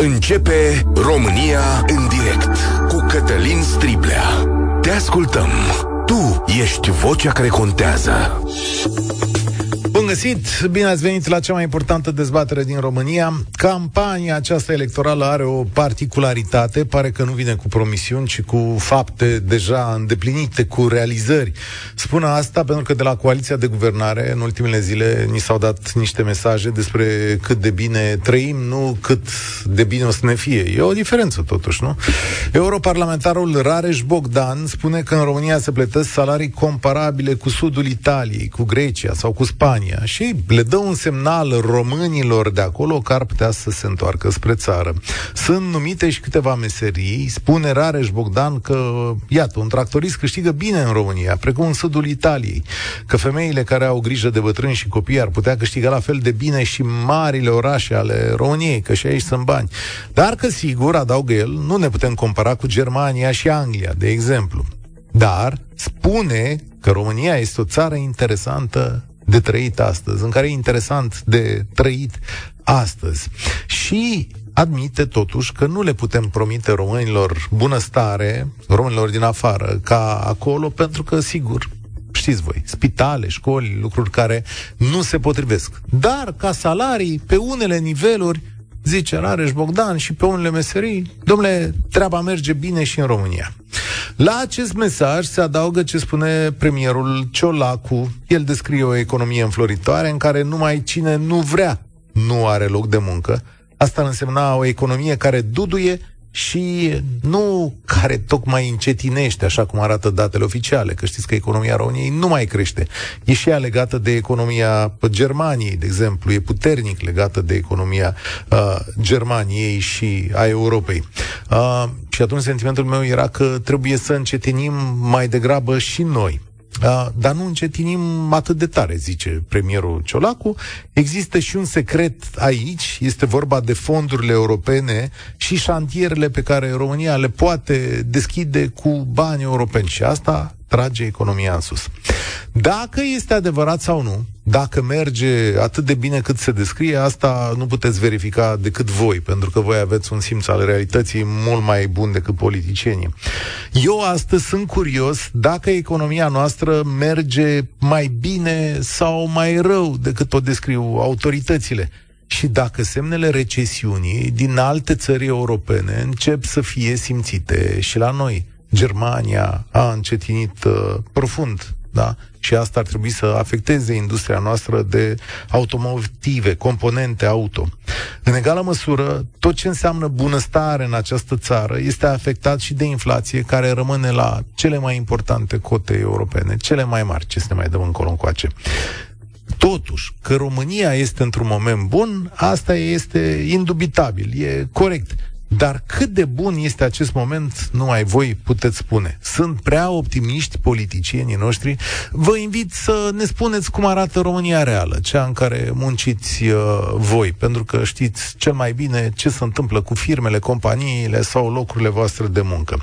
Începe România în direct cu Cătălin Striblea. Te ascultăm. Tu ești vocea care contează. Bun găsit! Bine ați venit la cea mai importantă dezbatere din România. Campania aceasta electorală are o particularitate. Pare că nu vine cu promisiuni, ci cu fapte deja îndeplinite, cu realizări. Spun asta pentru că de la coaliția de guvernare, în ultimele zile, ni s-au dat niște mesaje despre cât de bine trăim, nu cât de bine o să ne fie. E o diferență totuși, nu? Europarlamentarul Rareș Bogdan spune că în România se plătesc salarii comparabile cu sudul Italiei, cu Grecia sau cu Spania. Și le dă un semnal românilor de acolo că ar putea să se întoarcă spre țară. Sunt numite și câteva meserii. Spune Rareș Bogdan că, iată, un tractorist câștigă bine în România, precum în sudul Italiei, că femeile care au grijă de bătrâni și copii ar putea câștiga la fel de bine și marile orașe ale României, că și aici sunt bani. Dar că, sigur, adaugă el, nu ne putem compara cu Germania și Anglia, de exemplu. Dar spune că România este o țară interesantă de trăit astăzi, în care e interesant de trăit astăzi. Și admite totuși că nu le putem promite românilor bunăstare, românilor din afară, ca acolo, pentru că, sigur, știți voi, spitale, școli, lucruri care nu se potrivesc. Dar ca salarii, pe unele niveluri, zice Rareș Bogdan, și pe unele meserii, dom'le, treaba merge bine și în România. La acest mesaj se adaugă ce spune premierul Ciolacu. El descrie o economie înfloritoare în care numai cine nu vrea nu are loc de muncă. Asta ar însemna o economie care duduie și nu care tocmai încetinește, așa cum arată datele oficiale, că știți că economia României nu mai crește. E și ea legată de economia Germaniei, de exemplu, e puternic legată de economia Germaniei și a Europei. Și atunci sentimentul meu era că trebuie să încetinim mai degrabă și noi. Dar nu încetinim atât de tare, zice premierul Ciolacu. Există și un secret aici, este vorba de fondurile europene și șantierele pe care România le poate deschide cu bani europeni și asta trage economia în sus. Dacă este adevărat sau nu, dacă merge atât de bine cât se descrie, asta nu puteți verifica decât voi, pentru că voi aveți un simț al realității mult mai bun decât politicienii. Eu astăzi sunt curios dacă economia noastră merge mai bine sau mai rău decât o descriu autoritățile. Și dacă semnele recesiunii din alte țări europene încep să fie simțite și la noi. Germania a încetinit profund, da? Și asta ar trebui să afecteze industria noastră de automotive, componente auto. În egală măsură, tot ce înseamnă bunăstare în această țară este afectat și de inflație, care rămâne la cele mai importante cote europene, cele mai mari, ce să ne mai dăm încolo încoace. Totuși, că România este într-un moment bun, asta este indubitabil, e corect. Dar cât de bun este acest moment, numai voi puteți spune. Sunt prea optimiști politicienii noștri? Vă invit să ne spuneți cum arată România reală, cea în care munciți voi, pentru că știți cel mai bine ce se întâmplă cu firmele, companiile sau locurile voastre de muncă.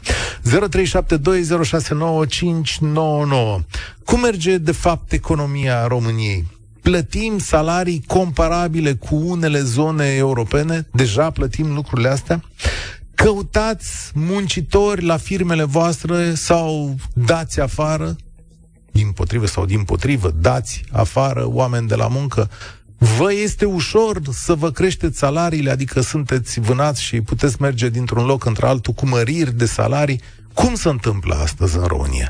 0372069599. Cum merge de fapt economia României? Plătim salarii comparabile cu unele zone europene? Deja plătim lucrurile astea? Căutați muncitori la firmele voastre sau dați afară? Dimpotrivă, dați afară oameni de la muncă? Vă este ușor să vă creșteți salariile, adică sunteți vânați și puteți merge dintr-un loc într-altul cu măriri de salarii? Cum se întâmplă astăzi în România?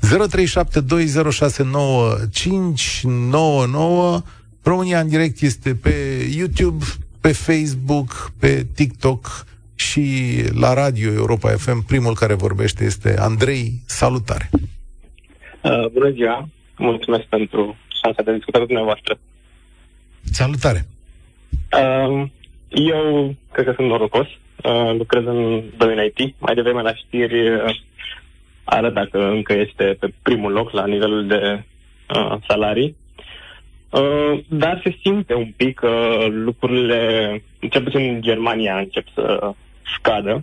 0372069599. România în direct este pe YouTube, pe Facebook, pe TikTok și la Radio Europa FM. Primul care vorbește este Andrei. Salutare! Bună ziua! Mulțumesc pentru șansa de a discuta cu dumneavoastră. Salutare! Eu cred că sunt norocos. Lucrez în domeniul IT. Mai devreme la știri arăta că încă este pe primul loc la nivelul de salarii. Dar se simte un pic că lucrurile, cel puțin în Germania, încep să scadă.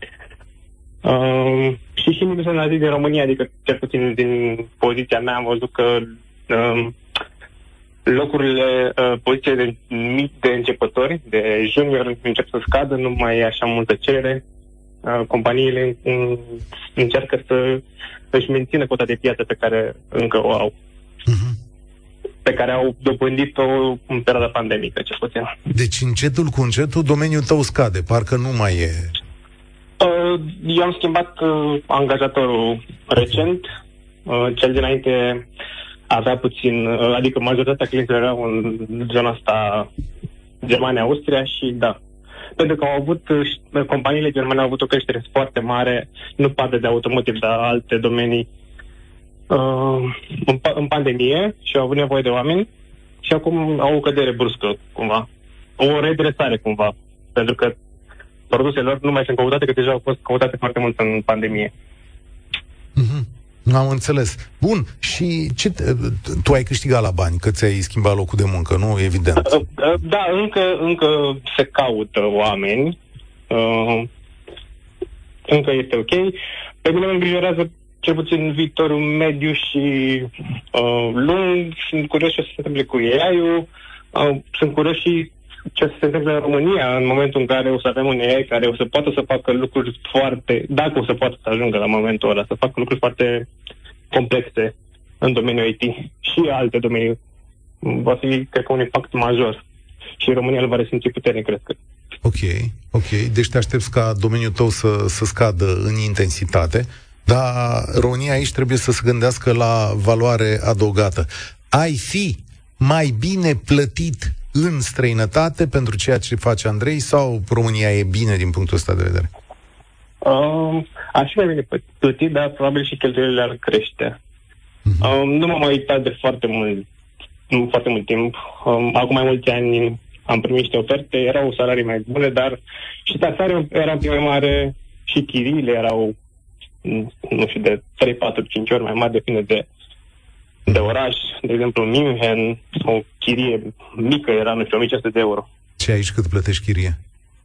Și în industria din România, adică cel puțin din poziția mea, am văzut că locurile, pozițiile de începători, de junior, încep să scadă, nu mai e așa multă cerere. Companiile încearcă să își mențină cota de piață pe care încă o au. Pe care au dobândit-o în perioada pandemică, cel puțin. Deci, încetul cu încetul, domeniul tău scade, parcă nu mai e... Eu am schimbat angajatorul recent. Cel dinainte avea puțin, adică majoritatea clienților erau în zona asta, Germania, Austria și da. Pentru că au avut, companiile germane au avut o creștere foarte mare, nu partea de automotive, dar alte domenii, în pandemie și au avut nevoie de oameni și acum au o cădere bruscă, cumva. O redresare, cumva. Pentru că produsele lor nu mai sunt căutate, că deja au fost căutate foarte mult în pandemie. Am înțeles. Bun, și tu ai câștigat la bani, că ți-ai schimbat locul de muncă, nu? Evident. Da, încă se caută oameni. Încă este ok. Pe mine mă îngrijorează cel puțin viitorul mediu și lung. Sunt curios ce se întâmple cu AI-ul. Sunt curios și ce se întâmplă în România în momentul în care o să avem un AI care o să poată să facă lucruri foarte, dacă o să poată să ajungă la momentul ăla, să facă lucruri foarte complexe în domeniul IT și alte domenii. Va fi, cred că, un impact major. Și România îl va resimți puternic, cred că. Ok. Deci te aștepți ca domeniul tău să scadă în intensitate, dar România aici trebuie să se gândească la valoare adăugată. Ai fi mai bine plătit în străinătate pentru ceea ce face Andrei sau România e bine din punctul ăsta de vedere? Aș fi mai bine plătit, dar probabil și cheltuielile ar crește. Nu m-am mai uitat de foarte mult timp. Acum mai mulți ani am primit niște oferte, erau salarii mai bune, dar și taxarea era un pic mai mare și chiriile erau, nu știu, de 3, 4, 5 ori mai mari, depinde de oraș. De exemplu, în München, o chirie mică era, nu știu, 1500 de euro. Ce aici cât plătești chirie?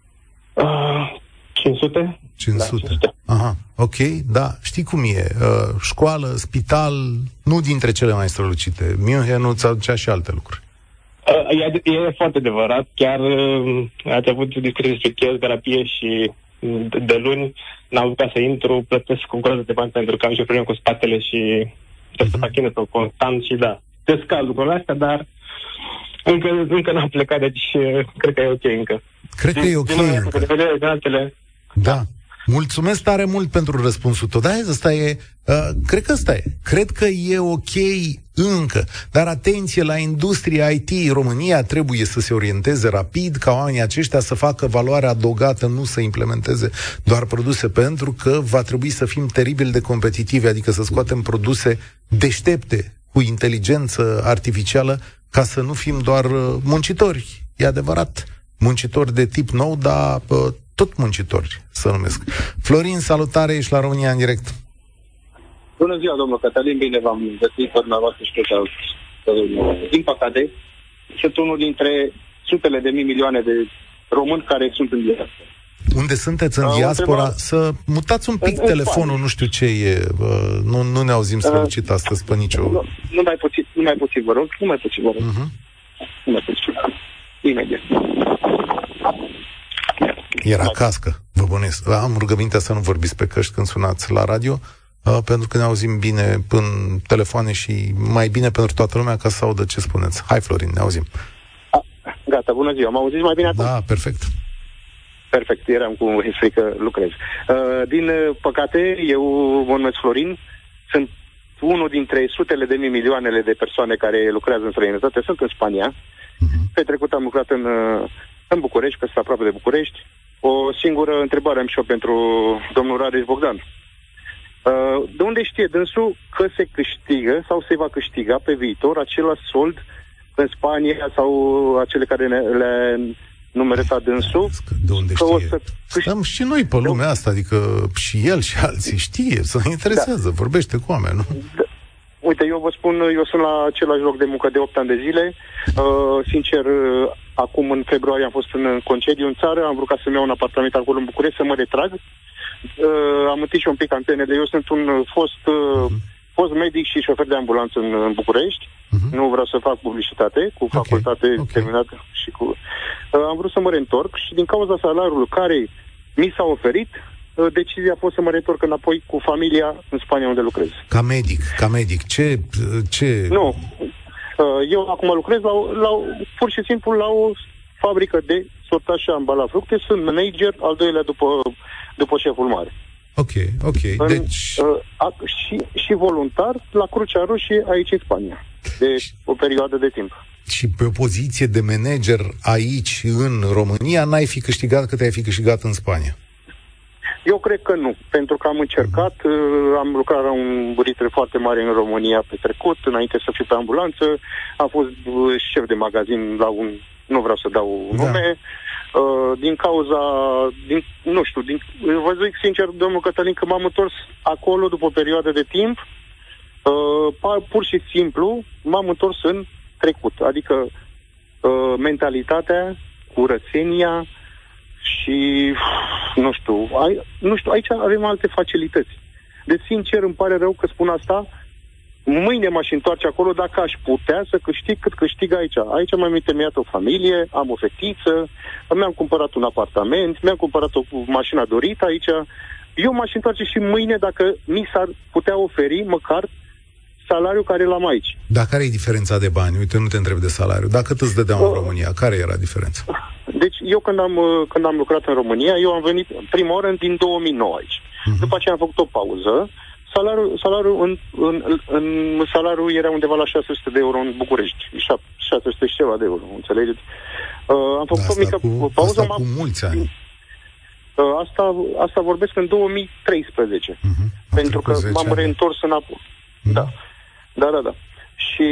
500. 500. Da, aha, ok, da. Știi cum e? Școală, spital, nu dintre cele mai strălucite. München nu ți aducea și alte lucruri. E foarte adevărat. Chiar ați avut discuții despre chemoterapie și de luni n-am putea să intru, plătesc cu groază de bani pentru că am și o problemă cu spatele și trebuie să fac kineto constant și da. Te scad lucrurile astea, dar încă n-am plecat, deci cred că e ok încă. Cred că e ok încă. Da. Mulțumesc tare mult pentru răspunsul tău. Da, ăsta e, cred că ăsta e. Cred că e ok încă. Dar atenție la industria IT. România trebuie să se orienteze rapid ca oamenii aceștia să facă valoare adăugată, nu să implementeze doar produse, pentru că va trebui să fim teribil de competitivi, adică să scoatem produse deștepte cu inteligență artificială ca să nu fim doar muncitori. E adevărat, muncitori de tip nou, dar tot muncitori, să numesc. Florin, salutare, ești la România în direct. Bună ziua, domnul Cătălin, bine v-am găsit pe dumneavoastră și pe din păcate, sunt unul dintre sutele de milioane de români care sunt în diaspora. Unde sunteți în diaspora? Să mutați un pic telefonul, nu știu ce e, nu ne auzim strălucit astăzi pe nicio... Nu mai puțin, vă rog. Nu mai puțin. Imediat. Era cască, vă bănesc. Am rugămintea să nu vorbiți pe căști când sunați la radio, pentru că ne auzim bine în telefoane și mai bine pentru toată lumea ca să audă ce spuneți. Hai, Florin, ne auzim. Gata, bună ziua. M-auziți mai bine acum? Da, perfect. Perfect, eram cu frică, lucrez. Din păcate, eu mă numesc Florin, sunt unul dintre sutele de milioanele de persoane care lucrează în străinătate, sunt în Spania. Pe trecut am lucrat în București, că sunt aproape de București. O singură întrebare am și eu pentru domnul Rareș Bogdan. De unde știe dânsul că se câștigă sau se va câștiga pe viitor același sold în Spania sau acele care le numereta dânsul? De unde știe? Stăm și noi pe lumea asta, adică și el și alții știe, să interesează, vorbește cu oameni, nu? Da. Uite, eu vă spun, eu sunt la același loc de muncă de 8 ani de zile. Sincer, acum în februarie am fost în concediu în țară, am vrut ca să-mi iau un apartament acolo în București, să mă retrag. Am întins și un pic antenele. Eu sunt un fost fost medic și șofer de ambulanță în București. Nu vreau să fac publicitate, cu facultate terminată și cu... Am vrut să mă reîntorc și din cauza salariului care mi s-a oferit, decizia a fost să mă reîntorc înapoi cu familia în Spania unde lucrez. Ca medic. Ce... Nu. Eu acum lucrez pur și simplu la o fabrică de sortaj și ambalat fructe. Sunt manager, al doilea după șeful mare. Ok. Deci... și voluntar la Crucea Roșie aici în Spania. De o perioadă de timp. Și pe o poziție de manager aici, în România, n-ai fi câștigat cât ai fi câștigat în Spania? Eu cred că nu, pentru că am încercat, am lucrat la un ritm foarte mare în România pe trecut, înainte să fiu pe ambulanță, am fost șef de magazin la un, nu vreau să dau nume, din cauza, vă zic sincer, domnul Cătălin, că m-am întors acolo după o perioadă de timp, pur și simplu m-am întors în trecut, adică mentalitatea, curățenia și nu știu, aici avem alte facilități. Deci, sincer, îmi pare rău că spun asta. Mâine m-aș întoarce acolo dacă aș putea să câștig cât câștig aici. Aici mi-am întemeiat o familie, am o fetiță, mi-am cumpărat un apartament, mi-am cumpărat o mașină dorită aici. Eu m-aș întoarce și mâine dacă mi s-ar putea oferi măcar salariul care l-am aici. Dar care e diferența de bani? Uite, nu te întreb de salariu. Dacă îți dădeau în România, care era diferența? Deci, eu când am lucrat în România, eu am venit prima oară din 2009 aici. După aceea am făcut o pauză. Salariul era undeva la 600 de euro în București. 600 și ceva de euro, înțelegeți? Am făcut o mică pauză. Cu mulți ani. Asta vorbesc în 2013. Pentru că m-am reîntors înapoi. Da. Și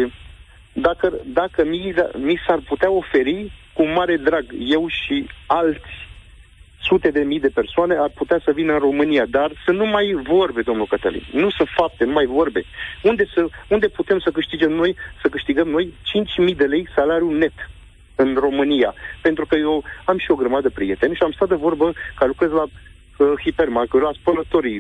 dacă mi s-ar putea oferi, cu mare drag, eu și alți sute de mii de persoane ar putea să vină în România, dar să nu mai vorbe, domnul Cătălin. Nu sunt fapte, nu mai vorbe. Unde putem să câștigăm noi 5.000 de lei salariu net în România? Pentru că eu am și o grămadă de prieteni și am stat de vorbă că lucrez la hipermarket, la spălătorii,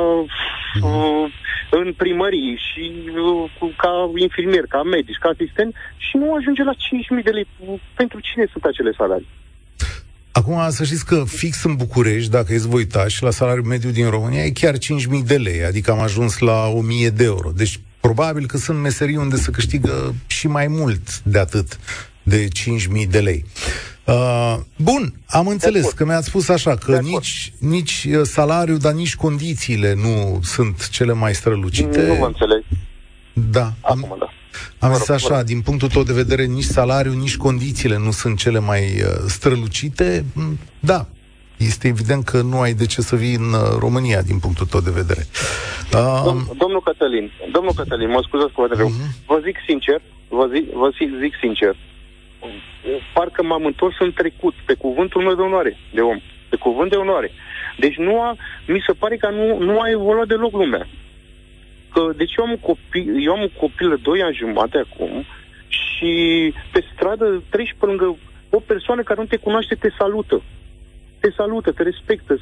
în primării și ca infirmier, ca medici, ca asistent și nu ajunge la 5.000 de lei. Pentru cine sunt acele salarii? Acum, să știți că fix în București, dacă îți voi uita, și la salariul mediu din România e chiar 5.000 de lei, adică am ajuns la 1.000 de euro. Deci, probabil că sunt meserii unde se câștigă și mai mult de atât, de 5.000 de lei. Bun, am înțeles că mi-ați spus așa, că nici salariul, dar nici condițiile nu sunt cele mai strălucite. Nu vă înțeleg. Da. Am zis așa, din punctul tău de vedere, nici salariul, nici condițiile nu sunt cele mai strălucite. Da, este evident că nu ai de ce să vii în România, din punctul tău de vedere. Domnul Cătălin, mă scuzați cu rău. Vă zic sincer, parcă m-am întors în trecut, pe cuvântul meu de onoare, de om, pe cuvânt de onoare. Deci mi se pare că nu a evoluat deloc lumea. Deci eu am un copil de 2 ani jumate acum și pe stradă treci pe lângă o persoană care nu te cunoaște, te salută, te respectă,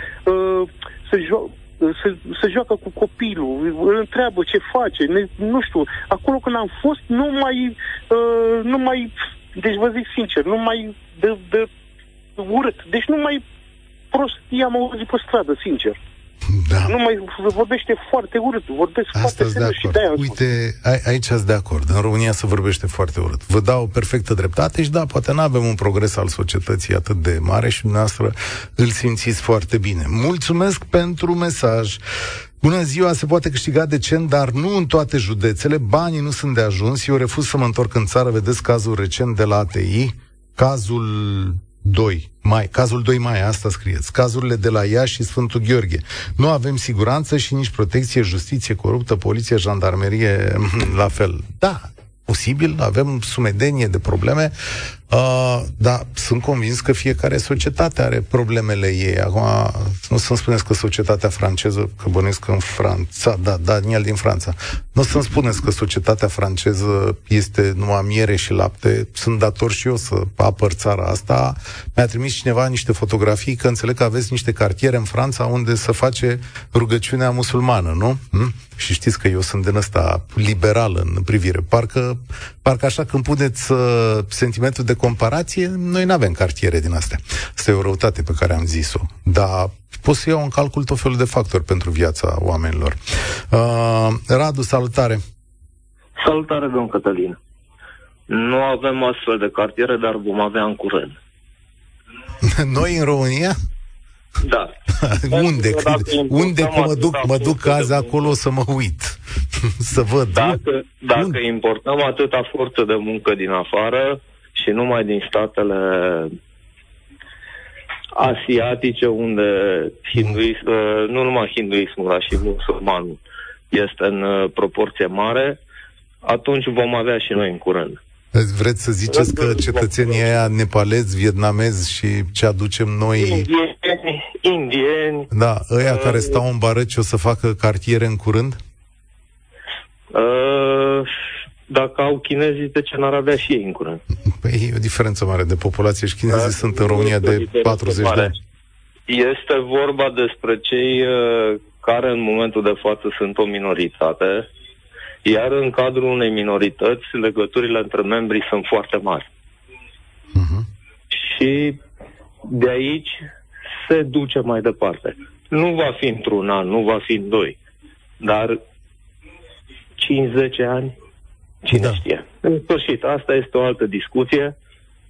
să joacă cu copilul, îl întreabă ce face, nu știu. Acolo când am fost, nu mai deci vă zic sincer, nu mai de urât. Deci nu mai prostii am auzit pe stradă, sincer. Da. Nu mai vorbește foarte urât, vorbesc foarte serios și de-aia. Uite, aici ați de acord. În România se vorbește foarte urât. Vă dau o perfectă dreptate și da, poate nu avem un progres al societății atât de mare și dumneavoastră îl simțiți foarte bine. Mulțumesc pentru mesaj. Bună ziua, se poate câștiga decent, dar nu în toate județele. Banii nu sunt de ajuns. Eu refuz să mă întorc în țară. Vedeți cazul recent de la ATI, cazul 2 mai, asta scrieți. Cazurile de la Iași și Sfântul Gheorghe. Nu avem siguranță și nici protecție, justiție coruptă, poliție, jandarmerie, la fel. Da, posibil, avem sumedenie de probleme, dar sunt convins că fiecare societate are problemele ei. Acum, nu să-mi spuneți că societatea franceză, că bănuiesc că în Franța, Daniel din Franța, nu să-mi spuneți că societatea franceză este numai miere și lapte, sunt dator și eu să apăr țara asta. Mi-a trimis cineva niște fotografii, că înțeleg că aveți niște cartiere în Franța unde se face rugăciunea musulmană, nu? Și știți că eu sunt din ăsta liberal în privire. Parcă așa când puneți sentimentul de comparație, noi nu avem cartiere din astea. Asta e o răutate pe care am zis-o. Dar pot să iau în calcul tot felul de factori pentru viața oamenilor. Radu, salutare! Salutare, domn Cătălin! Nu avem astfel de cartiere, dar vom avea în curând. Noi în România? Da. Unde? Că mă duc azi acolo să mă uit. Să văd. Dacă importăm atâta forță de muncă din afară și numai din statele asiatice, unde nu numai hinduismul, dar și musulmanul este în proporție mare, atunci vom avea și noi în curând. Vreți să ziceți că cetățenii aia nepalezi, vietnamezi și ce aducem noi... Indieni... Da, ăia care stau în barăci o să facă cartiere în curând? Dacă au chinezii, de ce n-ar avea și ei în curând? Păi e o diferență mare de populație și chinezii sunt în România de 40 de ani. Este vorba despre cei care în momentul de față sunt o minoritate, iar în cadrul unei minorități, legăturile între membrii sunt foarte mari. Și de aici se duce mai departe. Nu va fi într-un an, nu va fi în 2, dar 5-10 ani, cine știe. În sfârșit, asta este o altă discuție.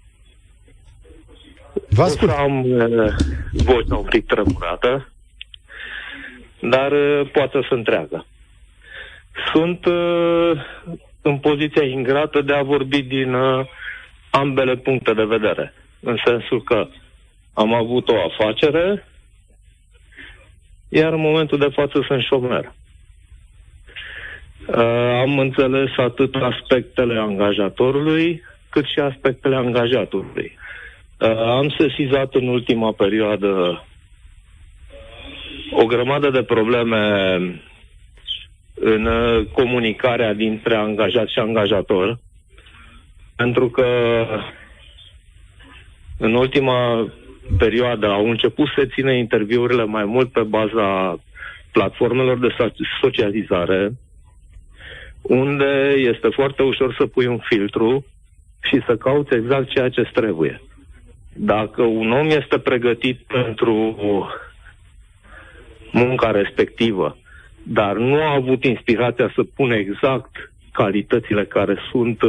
Vă ascult. Am vocea un pic tremurată, dar poate să întreagă. Sunt în poziția ingrată de a vorbi din ambele puncte de vedere. În sensul că am avut o afacere, iar în momentul de față sunt șomer. Am înțeles atât aspectele angajatorului, cât și aspectele angajatului. Am sesizat în ultima perioadă o grămadă de probleme în comunicarea dintre angajat și angajator, pentru că în ultima perioadă au început să țină interviurile mai mult pe baza platformelor de socializare, unde este foarte ușor să pui un filtru și să cauți exact ceea ce trebuie. Dacă un om este pregătit pentru munca respectivă, dar nu a avut inspirația să pună exact calitățile care sunt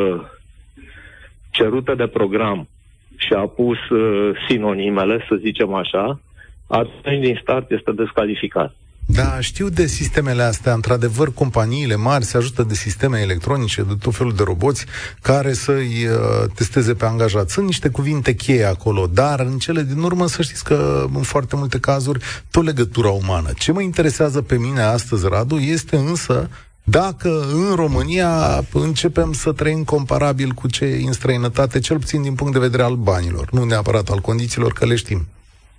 cerute de program și a pus sinonimele, să zicem așa, atunci din start este descalificat. Da, știu de sistemele astea. Într-adevăr, companiile mari se ajută de sisteme electronice, de tot felul de roboți care să-i testeze pe angajați. Sunt niște cuvinte cheie acolo, dar în cele din urmă să știți că în foarte multe cazuri tot legătura umană. Ce mă interesează pe mine astăzi, Radu, este însă dacă în România începem să trăim comparabil cu cei în străinătate, cel puțin din punct de vedere al banilor, nu neapărat al condițiilor, că le știm.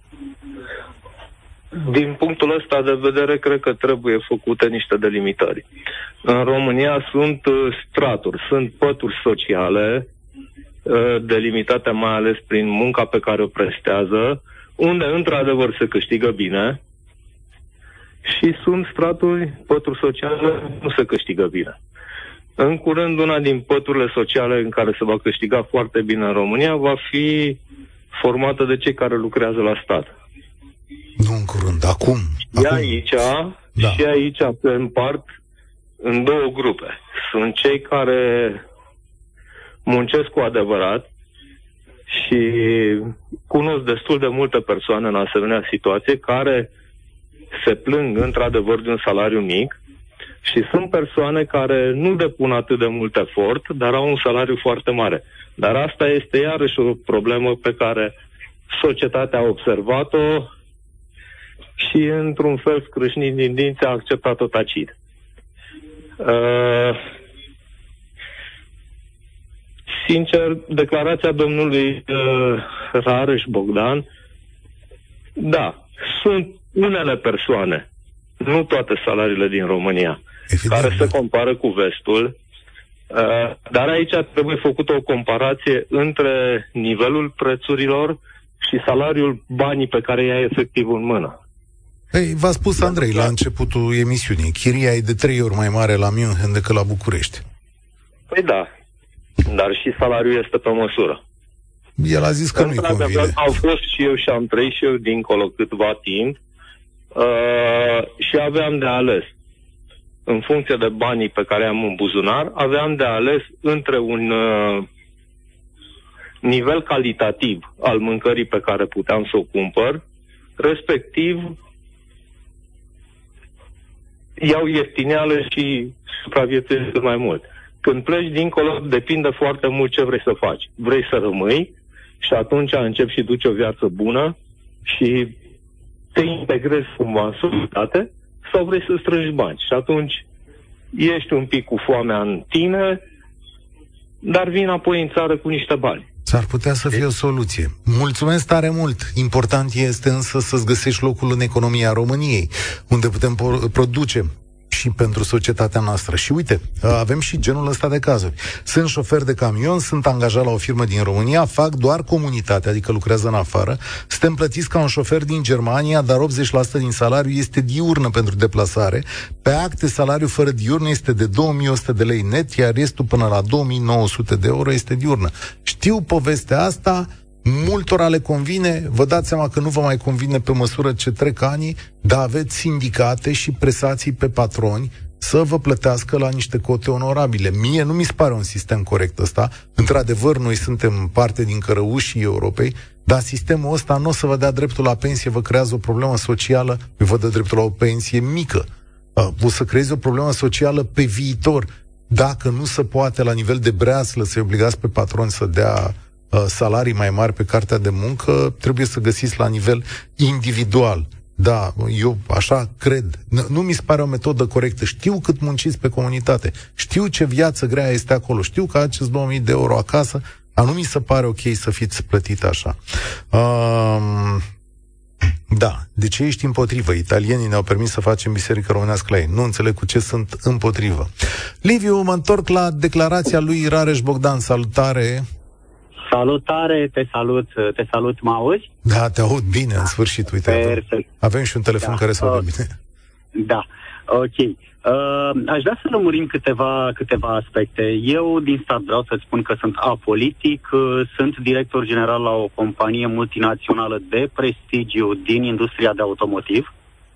Din punctul ăsta de vedere, cred că trebuie făcute niște delimitări. În România sunt straturi, sunt pături sociale, delimitate mai ales prin munca pe care o prestează, unde într-adevăr se câștigă bine, și sunt straturi, pături sociale, nu se câștigă bine. În curând, una din păturile sociale în care se va câștiga foarte bine în România va fi formată de cei care lucrează la stat. Nu în curând, acum. Și aici se împart în două grupe. Sunt cei care muncesc cu adevărat și cunosc destul de multe persoane în asemenea situație care se plâng într-adevăr de un salariu mic, și sunt persoane care nu depun atât de mult efort, dar au un salariu foarte mare. Dar asta este iarăși o problemă pe care societatea a observat-o și într-un fel scrâșnind din dinți a acceptat-o tacit. Sincer, declarația domnului Rareș Bogdan, da, sunt unele persoane, nu toate salariile din România, care se compară cu vestul, dar aici trebuie făcută o comparație între nivelul prețurilor și salariul, banii pe care i-ai efectiv în mână. Păi, v-a spus Andrei la începutul emisiunii, chiria e de 3 ori mai mare la München decât la București. Păi da, dar și salariul este pe măsură. El a zis că nu-i convine. Au fost și eu și am trăit și eu dincolo câtva timp și aveam de ales. În funcție de banii pe care am în buzunar, aveam de ales între un nivel calitativ al mâncării pe care puteam să o cumpăr, respectiv iau ieftineală și supraviețuiesc cât mai mult. Când pleci dincolo, depinde foarte mult ce vrei să faci. Vrei să rămâi și atunci începi și duci o viață bună și te integrezi cumva în societate, sau vrei să strângi bani. Și atunci ești un pic cu foamea în tine, dar vin apoi în țară cu niște bani. S-ar putea să fie o soluție. Mulțumesc tare mult. Important este însă să-ți găsești locul în economia României, unde putem produce și pentru societatea noastră. Și uite, avem și genul ăsta de cazuri. Sunt șofer de camion, sunt angajat la o firmă din România, fac doar comunitate, adică lucrează în afară, suntem plătiți ca un șofer din Germania, dar 80% din salariu este diurnă pentru deplasare. Pe acte, salariul fără diurnă este de 2100 de lei net, iar restul până la 2900 de euro este diurnă. Știu povestea asta, multora le convine, vă dați seama că nu vă mai convine pe măsură ce trec ani, dar aveți sindicate și presații pe patroni să vă plătească la niște cote onorabile. Mie nu mi se pare un sistem corect ăsta. Într-adevăr, noi suntem parte din cărăușii Europei, dar sistemul ăsta nu o să vă dea dreptul la pensie, vă creează o problemă socială, vă dă dreptul la o pensie mică. O să creezi o problemă socială pe viitor. Dacă nu se poate la nivel de breaslă să-i obligați pe patroni să dea salarii mai mari pe cartea de muncă, trebuie să găsiți la nivel individual. Da, eu așa cred. Nu mi se pare o metodă corectă. Știu cât munciți pe comunitate. Știu ce viață grea este acolo. Știu că aceți 2000 de euro acasă, dar nu mi se pare ok să fiți plătit așa. Da, de ce ești împotrivă? Italienii ne-au permis să facem biserică românească la ei. Nu înțeleg cu ce sunt împotrivă. Liviu, mă întorc la declarația lui Rareș Bogdan. Salutare! Salutare, te salut, mă auzi? Da, te aud bine, în sfârșit, uite. Perfect. Avem și un telefon care se aude bine. Da, ok. Aș vrea să lămurim câteva aspecte. Eu, din start, vreau să-ți spun că sunt apolitic, sunt director general la o companie multinațională de prestigiu din industria de automotiv.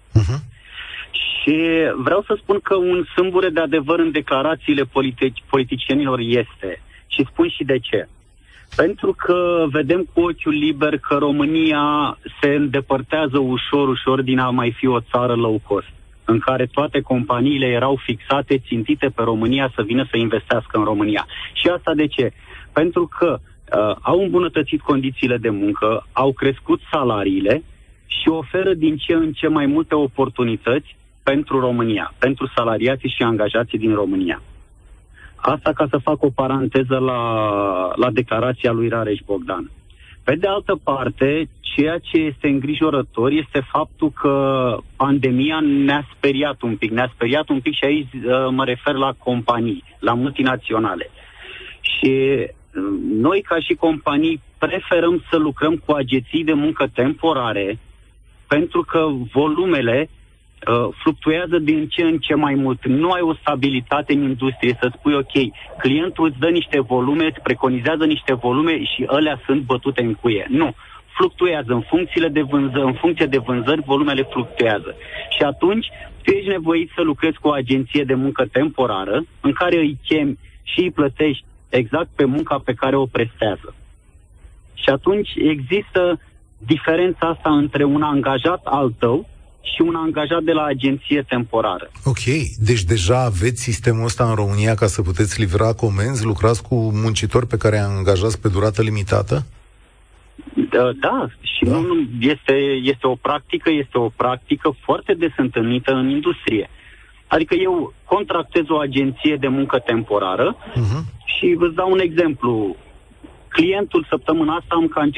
Și vreau să spun că un sâmbure de adevăr în declarațiile politicienilor este. Și spun și de ce. Pentru că vedem cu ochiul liber că România se îndepărtează ușor din a mai fi o țară low cost, în care toate companiile erau fixate, țintite pe România să vină să investească în România. Și asta de ce? Pentru că au îmbunătățit condițiile de muncă, au crescut salariile și oferă din ce în ce mai multe oportunități pentru România, pentru salariații și angajații din România. Asta ca să fac o paranteză la declarația lui Rareș Bogdan. Pe de altă parte, ceea ce este îngrijorător este faptul că pandemia ne-a speriat un pic și aici mă refer la companii, la multinaționale. Și noi ca și companii preferăm să lucrăm cu agenții de muncă temporare pentru că volumele fluctuează din ce în ce mai mult. Nu ai o stabilitate în industrie să spui ok, clientul îți dă niște volume, îți preconizează niște volume și alea sunt bătute în cuie. Nu. Fluctuează. În funcție de vânzări, volumele fluctuează. Și atunci tu ești nevoit să lucrezi cu o agenție de muncă temporară în care îi chemi și îi plătești exact pe munca pe care o prestează. Și atunci există diferența asta între un angajat al tău și un angajat de la agenție temporară. Ok, deci deja aveți sistemul ăsta în România ca să puteți livra comenzi? Lucrați cu muncitori pe care îi angajați pe durată limitată? Da, și da. Este o practică foarte des întâlnită în industrie. Adică eu contractez o agenție de muncă temporară și vă dau un exemplu. Clientul săptămâna asta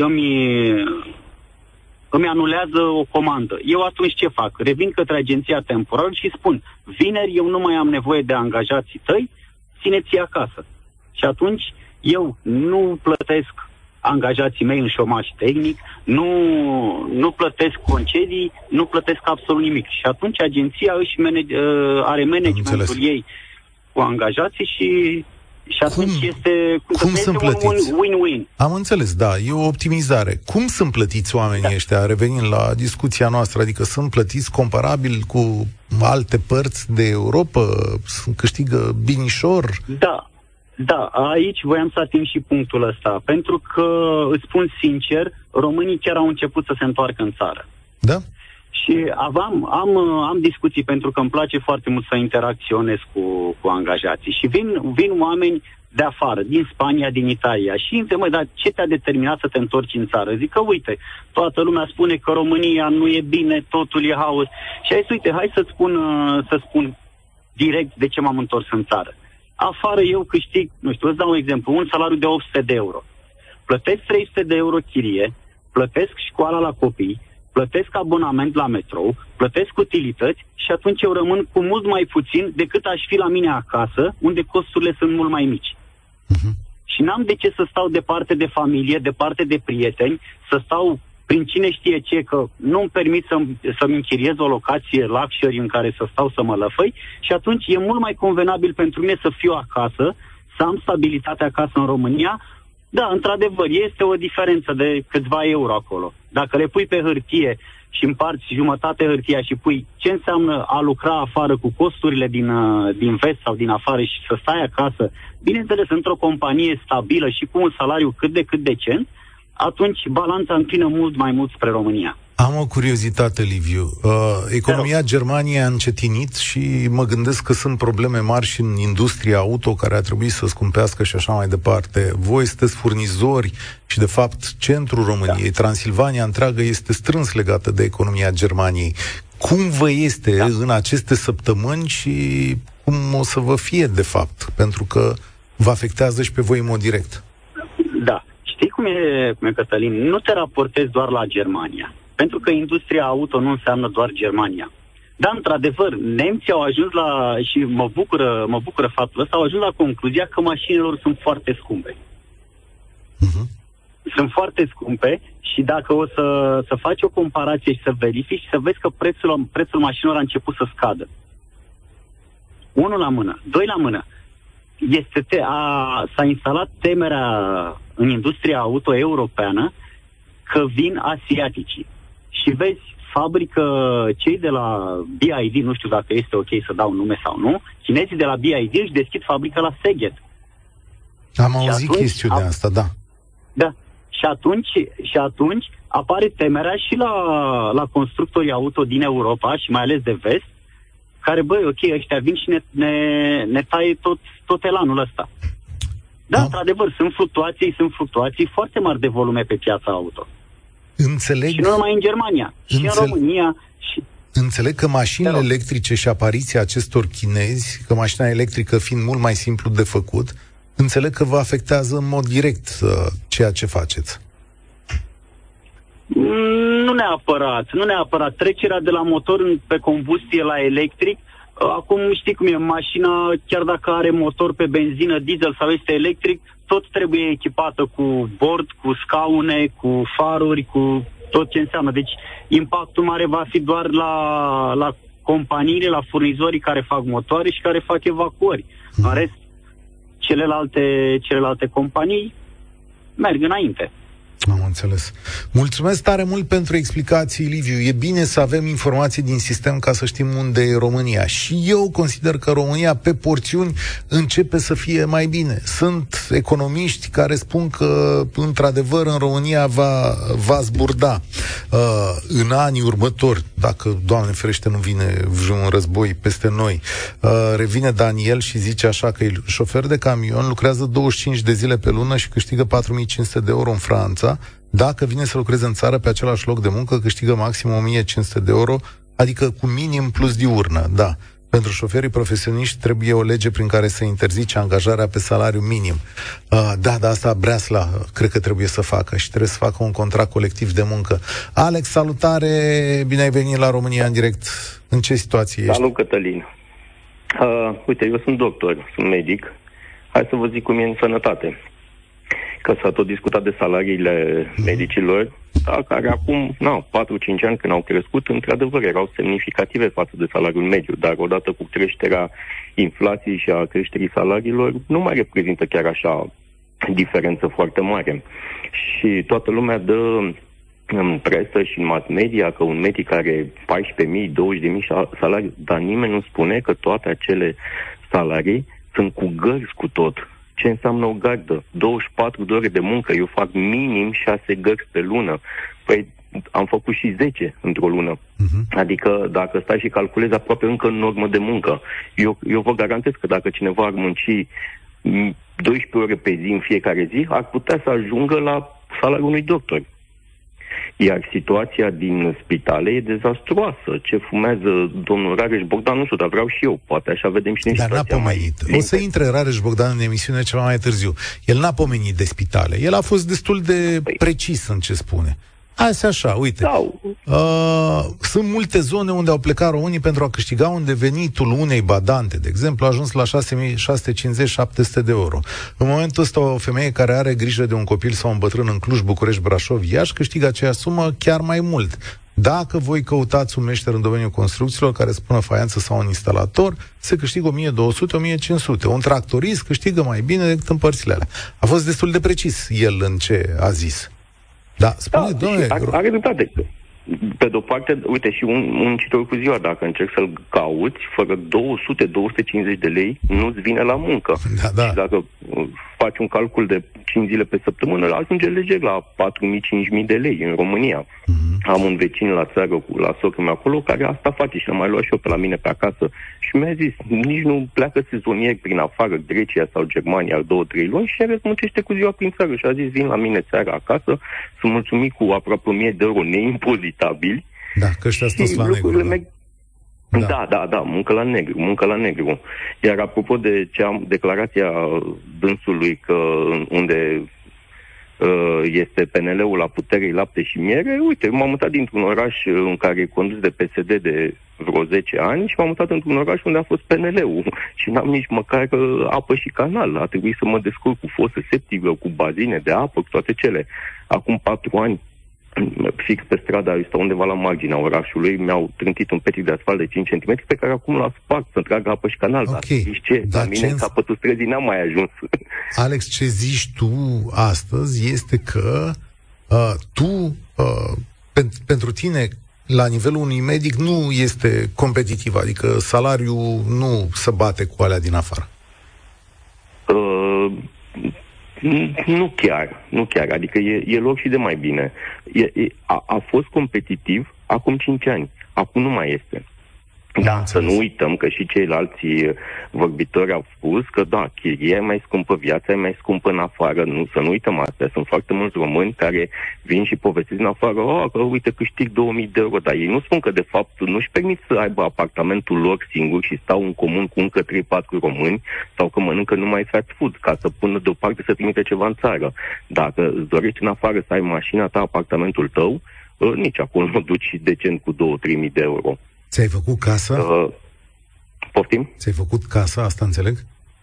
îmi anulează o comandă. Eu atunci ce fac? Revin către agenția temporară și spun, vineri eu nu mai am nevoie de angajații tăi, țineți-i acasă. Și atunci eu nu plătesc angajații mei în șomaj tehnic, nu plătesc concedii, nu plătesc absolut nimic. Și atunci agenția are managementul ei cu angajații și atunci este un win-win. Am înțeles, da, e o optimizare. Cum sunt plătiți oamenii ăștia, revenind la discuția noastră? Adică sunt plătiți comparabil cu alte părți de Europa? Câștigă binișor? Da, aici voiam să ating și punctul ăsta, pentru că, îți spun sincer, românii chiar au început să se întoarcă în țară. Da? Și am discuții, pentru că îmi place foarte mult să interacționez cu angajații. Și vin oameni de afară, din Spania, din Italia, și îmi întreabă, dar ce te-a determinat să te întorci în țară? Zic că, uite, toată lumea spune că România nu e bine, totul e haos. Și hai să spun direct de ce m-am întors în țară. Afară eu câștig, nu știu, îți dau un exemplu, un salariu de 800 de euro. Plătesc 300 de euro chirie, plătesc școala la copii, plătesc abonament la metrou, plătesc utilități și atunci eu rămân cu mult mai puțin decât aș fi la mine acasă, unde costurile sunt mult mai mici. Și n-am de ce să stau departe de familie, departe de prieteni, să stau prin cine știe ce, că nu-mi permit să-mi închiriez o locație luxury în care să stau să mă lăfăi și atunci e mult mai convenabil pentru mine să fiu acasă, să am stabilitate acasă în România. Da, într-adevăr, este o diferență de câțiva euro acolo. Dacă le pui pe hârtie și împarți jumătate hârtia și pui ce înseamnă a lucra afară cu costurile din vest sau din afară și să stai acasă, bineînțeles, într-o companie stabilă și cu un salariu cât de cât decent, atunci balanța înclină mult mai mult spre România. Am o curiozitate, Liviu. Economia Germaniei a încetinit și mă gândesc că sunt probleme mari și în industria auto care a trebuit să scumpească și așa mai departe. Voi sunteți furnizori și, de fapt, centrul României, Transilvania întreagă, este strâns legată de economia Germaniei. Cum vă este în aceste săptămâni și cum o să vă fie, de fapt? Pentru că vă afectează și pe voi în mod direct. Da. Știi cum e, Cătălin? Nu te raportezi doar la Germania. Pentru că industria auto nu înseamnă doar Germania. Dar, într-adevăr, nemții au ajuns și mă bucură faptul ăsta, au ajuns la concluzia că mașinilor sunt foarte scumpe. Sunt foarte scumpe și dacă o să faci o comparație și să verifici, să vezi că prețul mașinilor a început să scadă. 1 la mână. 2 la mână. S-a instalat temerea în industria auto europeană că vin asiaticii. Și vezi, cei de la BYD, nu știu dacă este ok să dau nume sau nu, chinezii de la BYD își deschid fabrica la Szeged. Am auzit chestiunea asta, da. Da. Și atunci apare temerea și la constructorii auto din Europa și mai ales de vest, care, ăștia vin și ne taie tot elanul ăsta. Da, într-adevăr, sunt fluctuații foarte mari de volume pe piața auto. Înțeleg. Și nu numai în Germania, și în România. Înțeleg că mașinile electrice și apariția acestor chinezi, că mașina electrică fiind mult mai simplu de făcut, înțeleg că vă afectează în mod direct ceea ce faceți. Nu neapărat. Trecerea de la motor pe combustie la electric, acum știi cum e, mașina, chiar dacă are motor pe benzină, diesel sau este electric, tot trebuie echipată cu bord, cu scaune, cu faruri, cu tot ce înseamnă. Deci impactul mare va fi doar la companiile, la furnizorii care fac motoare și care fac evacuări. În rest, celelalte companii merg înainte. Am înțeles. Mulțumesc tare mult pentru explicații, Liviu. E bine să avem informații din sistem ca să știm unde e România. Și eu consider că România, pe porțiuni, începe să fie mai bine. Sunt economiști care spun că, într-adevăr, în România va zburda în anii următori, dacă, Doamne ferește, nu vine un război peste noi. Revine Daniel și zice așa că e șofer de camion, lucrează 25 de zile pe lună și câștigă 4.500 de euro în Franța. Dacă vine să lucreze în țară pe același loc de muncă, câștigă maxim 1.500 de euro, adică cu minim plus diurnă, da. pentru șoferii profesioniști trebuie o lege prin care să interzice angajarea pe salariu minim. Da, asta Breasla cred că trebuie să facă și trebuie să facă un contract colectiv de muncă. Alex, salutare, bine ai venit la România în direct. În ce situație ești? Salut, Cătălin. Uite, eu sunt doctor, sunt medic. Hai să vă zic cum e în sănătate. Că s-a tot discutat de salariile medicilor, care acum, 4-5 ani când au crescut, într-adevăr erau semnificative față de salariul mediu, dar odată cu creșterea inflației și a creșterii salariilor, nu mai reprezintă chiar așa diferență foarte mare. Și toată lumea dă în presă și în mass media că un medic are 14.000, 20.000 salarii, dar nimeni nu spune că toate acele salarii sunt cu gărzi cu tot. Ce înseamnă o gardă? 24 de ore de muncă. Eu fac minim 6 gărzi pe lună. Păi am făcut și 10 într-o lună. Adică dacă stai și calculezi aproape încă în normă de muncă. Eu vă garantez că dacă cineva ar munci 12 ore pe zi în fiecare zi, ar putea să ajungă la salariul unui doctor. Iar situația din spitale e dezastruoasă. Ce fumează domnul Rareș Bogdan, nu știu, dar vreau și eu. Poate așa vedem și din situația mai... O să intre Rareș Bogdan în emisiune ceva mai târziu. El n-a pomenit de spitale. El a fost destul de precis în ce spune. Asta așa, uite. Sunt multe zone unde au plecat românii pentru a câștiga, unde venitul unei badante, de exemplu, a ajuns la 6.650-700 de euro. În momentul ăsta, o femeie care are grijă de un copil sau un bătrân în Cluj, București, Brașov, Iași, câștigă aceeași sumă chiar mai mult. Dacă voi căutați un meșter în domeniul construcțiilor care spună faianță sau un instalator, se câștigă 1.200-1.500. Un tractorist câștigă mai bine decât în părțile alea. A fost destul de precis el în ce a zis. Da, spune, domnule... Are dreptate. Pe de-o parte, uite, și un citor cu ziua, dacă încerci să-l cauți, fără 200-250 de lei, nu-ți vine la muncă. Da. Și dacă faci un calcul de 5 zile pe săptămână, ajunge leger la 4.000-5.000 de lei în România. Am un vecin la țară, la socrul meu acolo, care asta face și am mai luat și eu pe la mine pe acasă. Și mi-a zis, nici nu pleacă sezonier prin afară, Grecia sau Germania, 2-3 luni, și el muncește cu ziua prin țară. Și a zis, vin la mine țara acasă, sunt mulțumit cu aproape 1.000 de euro neimpozitabili. Da, că ăștia sunt la negru. Da, muncă la negru. Iar apropo de declarația dânsului că unde este PNL-ul la putere, lapte și miere, uite, m-am mutat dintr-un oraș în care e condus de PSD de vreo 10 ani și m-am mutat într-un oraș unde a fost PNL-ul și n-am nici măcar apă și canal. A trebuit să mă descurc cu fosă septică, cu bazine de apă, cu toate cele. Acum 4 ani, fix pe strada ăsta, undeva la marginea orașului, mi-au trântit un petic de asfalt de 5 cm pe care acum l-a spart să tragă apă și canal. Okay. Dar știți ce? La mine în capătul străzii n-am mai ajuns. Alex, ce zici tu astăzi este că pentru tine, la nivelul unui medic, nu este competitiv, adică salariul nu se bate cu alea din afară. Nu chiar, adică e loc și de mai bine. A fost competitiv acum 5 ani, acum nu mai este. Da, să nu uităm că și ceilalți vorbitori au spus că da, chiria e mai scumpă, viața e mai scumpă în afară, nu, să nu uităm astea. Sunt foarte mulți români care vin și povestesc în afară, că uite, câștig 2.000 de euro, dar ei nu spun că de fapt nu-și permit să aibă apartamentul lor singur și stau în comun cu încă 3-4 români sau că mănâncă numai fast food, ca să pună deoparte să trimite ceva în țară. Dacă îți dorești în afară să ai mașina ta, apartamentul tău, nici acolo nu duci decent cu 2-3.000 de euro. Ți-ai făcut casă? Poftim? Ți-ai făcut casă, asta înțeleg?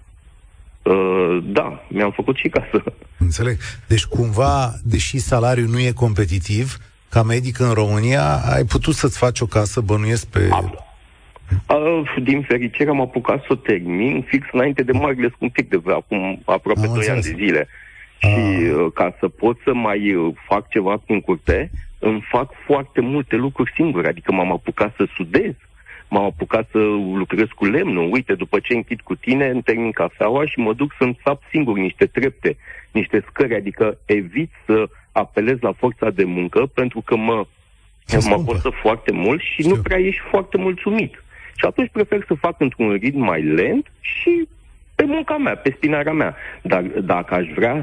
Da, mi-am făcut și casă. Înțeleg. Deci cumva, deși salariul nu e competitiv, ca medic în România, ai putut să-ți faci o casă, bănuiesc pe... Din fericire am apucat să o termin fix înainte de marile scumpiri de acum aproape 2 ani de zile. Și ca să pot să mai fac ceva prin curte, îmi fac foarte multe lucruri singur, adică m-am apucat să sudez, m-am apucat să lucrez cu lemnul. Uite, după ce închid cu tine, îmi termin cafeaua și mă duc să-mi sap singur niște trepte, niște scări, adică evit să apelez la forța de muncă pentru că mă costă foarte mult și nu prea ești foarte mulțumit. Și atunci prefer să fac într-un ritm mai lent și pe munca mea, pe spinarea mea. Dar dacă aș vrea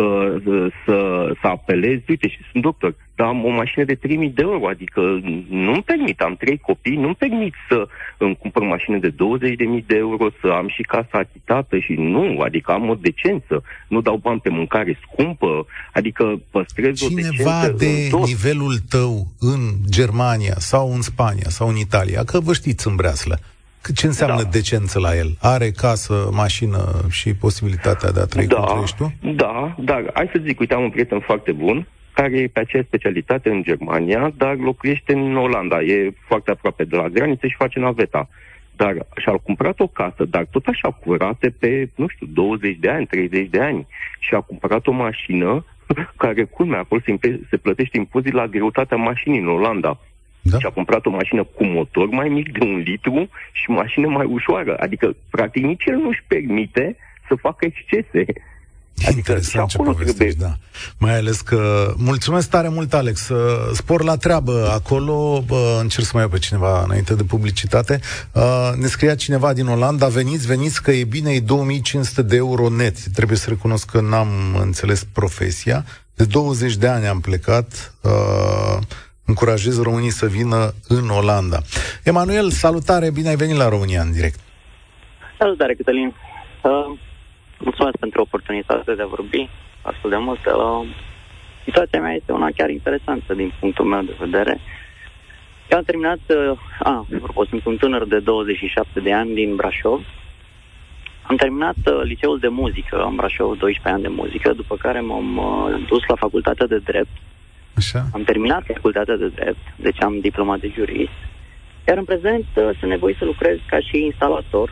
să apelez, uite, și sunt doctor, dar am o mașină de 3.000 de euro, adică nu-mi permit, am 3 copii, nu-mi permit să îmi cumpăr mașină de 20.000 de euro, să am și casa achitată și nu, adică am o decență, nu dau bani pe mâncare scumpă, adică păstrez o decență. Cineva de nivelul tău în Germania sau în Spania sau în Italia, că vă știți în breaslă, ce înseamnă decență la el? Are casă, mașină și posibilitatea de a trăi cum trăiești tu? Da, dar hai să zic, uite, am un prieten foarte bun care e pe aceeași specialitate în Germania, dar locuiește în Olanda, e foarte aproape de la graniță și face naveta. Dar și-a cumpărat o casă, dar tot așa curate pe, 20 de ani, 30 de ani. Și a cumpărat o mașină care, culmea, acolo se plătește impozit la greutatea mașinii în Olanda. Da? Și a cumpărat o mașină cu motor mai mic de 1 litru și mașină mai ușoară. Adică, practic, nici el nu-și permite să facă excese. Interesant ce povestești, da. Mai ales că... Mulțumesc tare mult, Alex. Spor la treabă acolo. Încerc să mai iau pe cineva înainte de publicitate. Ne scria cineva din Olanda: veniți că e bine, e 2500 de euro net. Trebuie să recunosc că n-am înțeles profesia. De 20 de ani am plecat. Încurajez românii să vină în Olanda. Emanuel, salutare, bine ai venit la România în direct. Salutare, Cătălin. Mulțumesc pentru oportunitatea de a vorbi astfel de mult. Situația mea este una chiar interesantă din punctul meu de vedere. Eu am terminat, sunt un tânăr de 27 de ani din Brașov. Am terminat liceul de muzică în Brașov, 12 ani de muzică, după care m-am dus la facultatea de drept. Așa. Am terminat facultatea de drept, deci am diplomat de jurist, iar în prezent sunt nevoit să lucrez ca și instalator,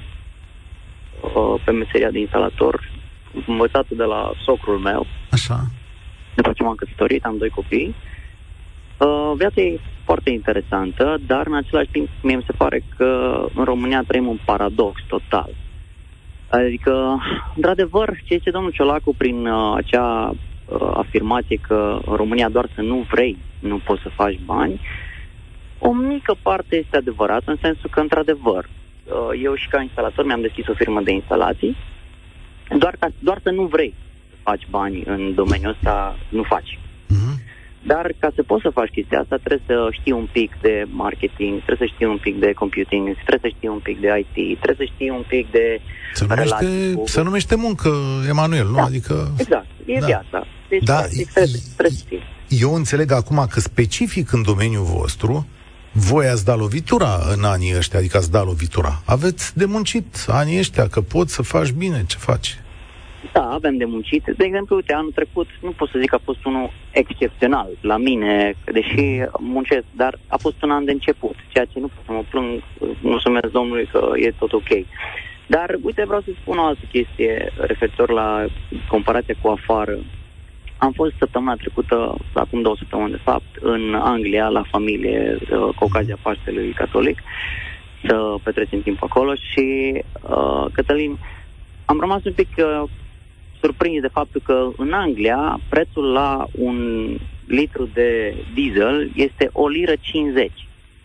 pe meseria de instalator, învățat de la socrul meu. Așa. După ce m-am căsătorit, am 2 copii. Viața e foarte interesantă, dar în același timp mie mi se pare că în România trăim un paradox total. Adică, într-adevăr, ce zice domnul Ciolacu prin acea afirmație că în România doar să nu vrei, nu poți să faci bani, o mică parte este adevărată, în sensul că, într-adevăr, eu și ca instalator mi-am deschis o firmă de instalații, doar să nu vrei să faci bani în domeniul ăsta, nu faci. Dar ca să poți să faci chestia asta, trebuie să știi un pic de marketing, trebuie să știi un pic de computing, trebuie să știi un pic de IT, trebuie să știi un pic de se numește muncă, Emanuel, nu? Da, adică... Exact, e viața. Deci, trebuie să știi. Eu înțeleg acum că specific în domeniul vostru, voi ați dat lovitura în anii ăștia, adică ați dat lovitura. Aveți de muncit anii ăștia, că poți să faci bine ce faci. Da, avem de muncit. De exemplu, uite, anul trecut, nu pot să zic că a fost unul excepțional la mine, deși muncesc, dar a fost un an de început, ceea ce nu pot să mă plâng, mulțumesc Domnului că e tot ok. Dar, uite, vreau să spun o altă chestie referitor la comparația cu afară. Am fost săptămâna trecută, acum 2 săptămâni de fapt, în Anglia, la familie, cu ocazia Paștelui Catolic, să petrecem timp acolo și, Cătălin, am rămas un pic surprins de faptul că în Anglia prețul la un litru de diesel este 1,50 liră.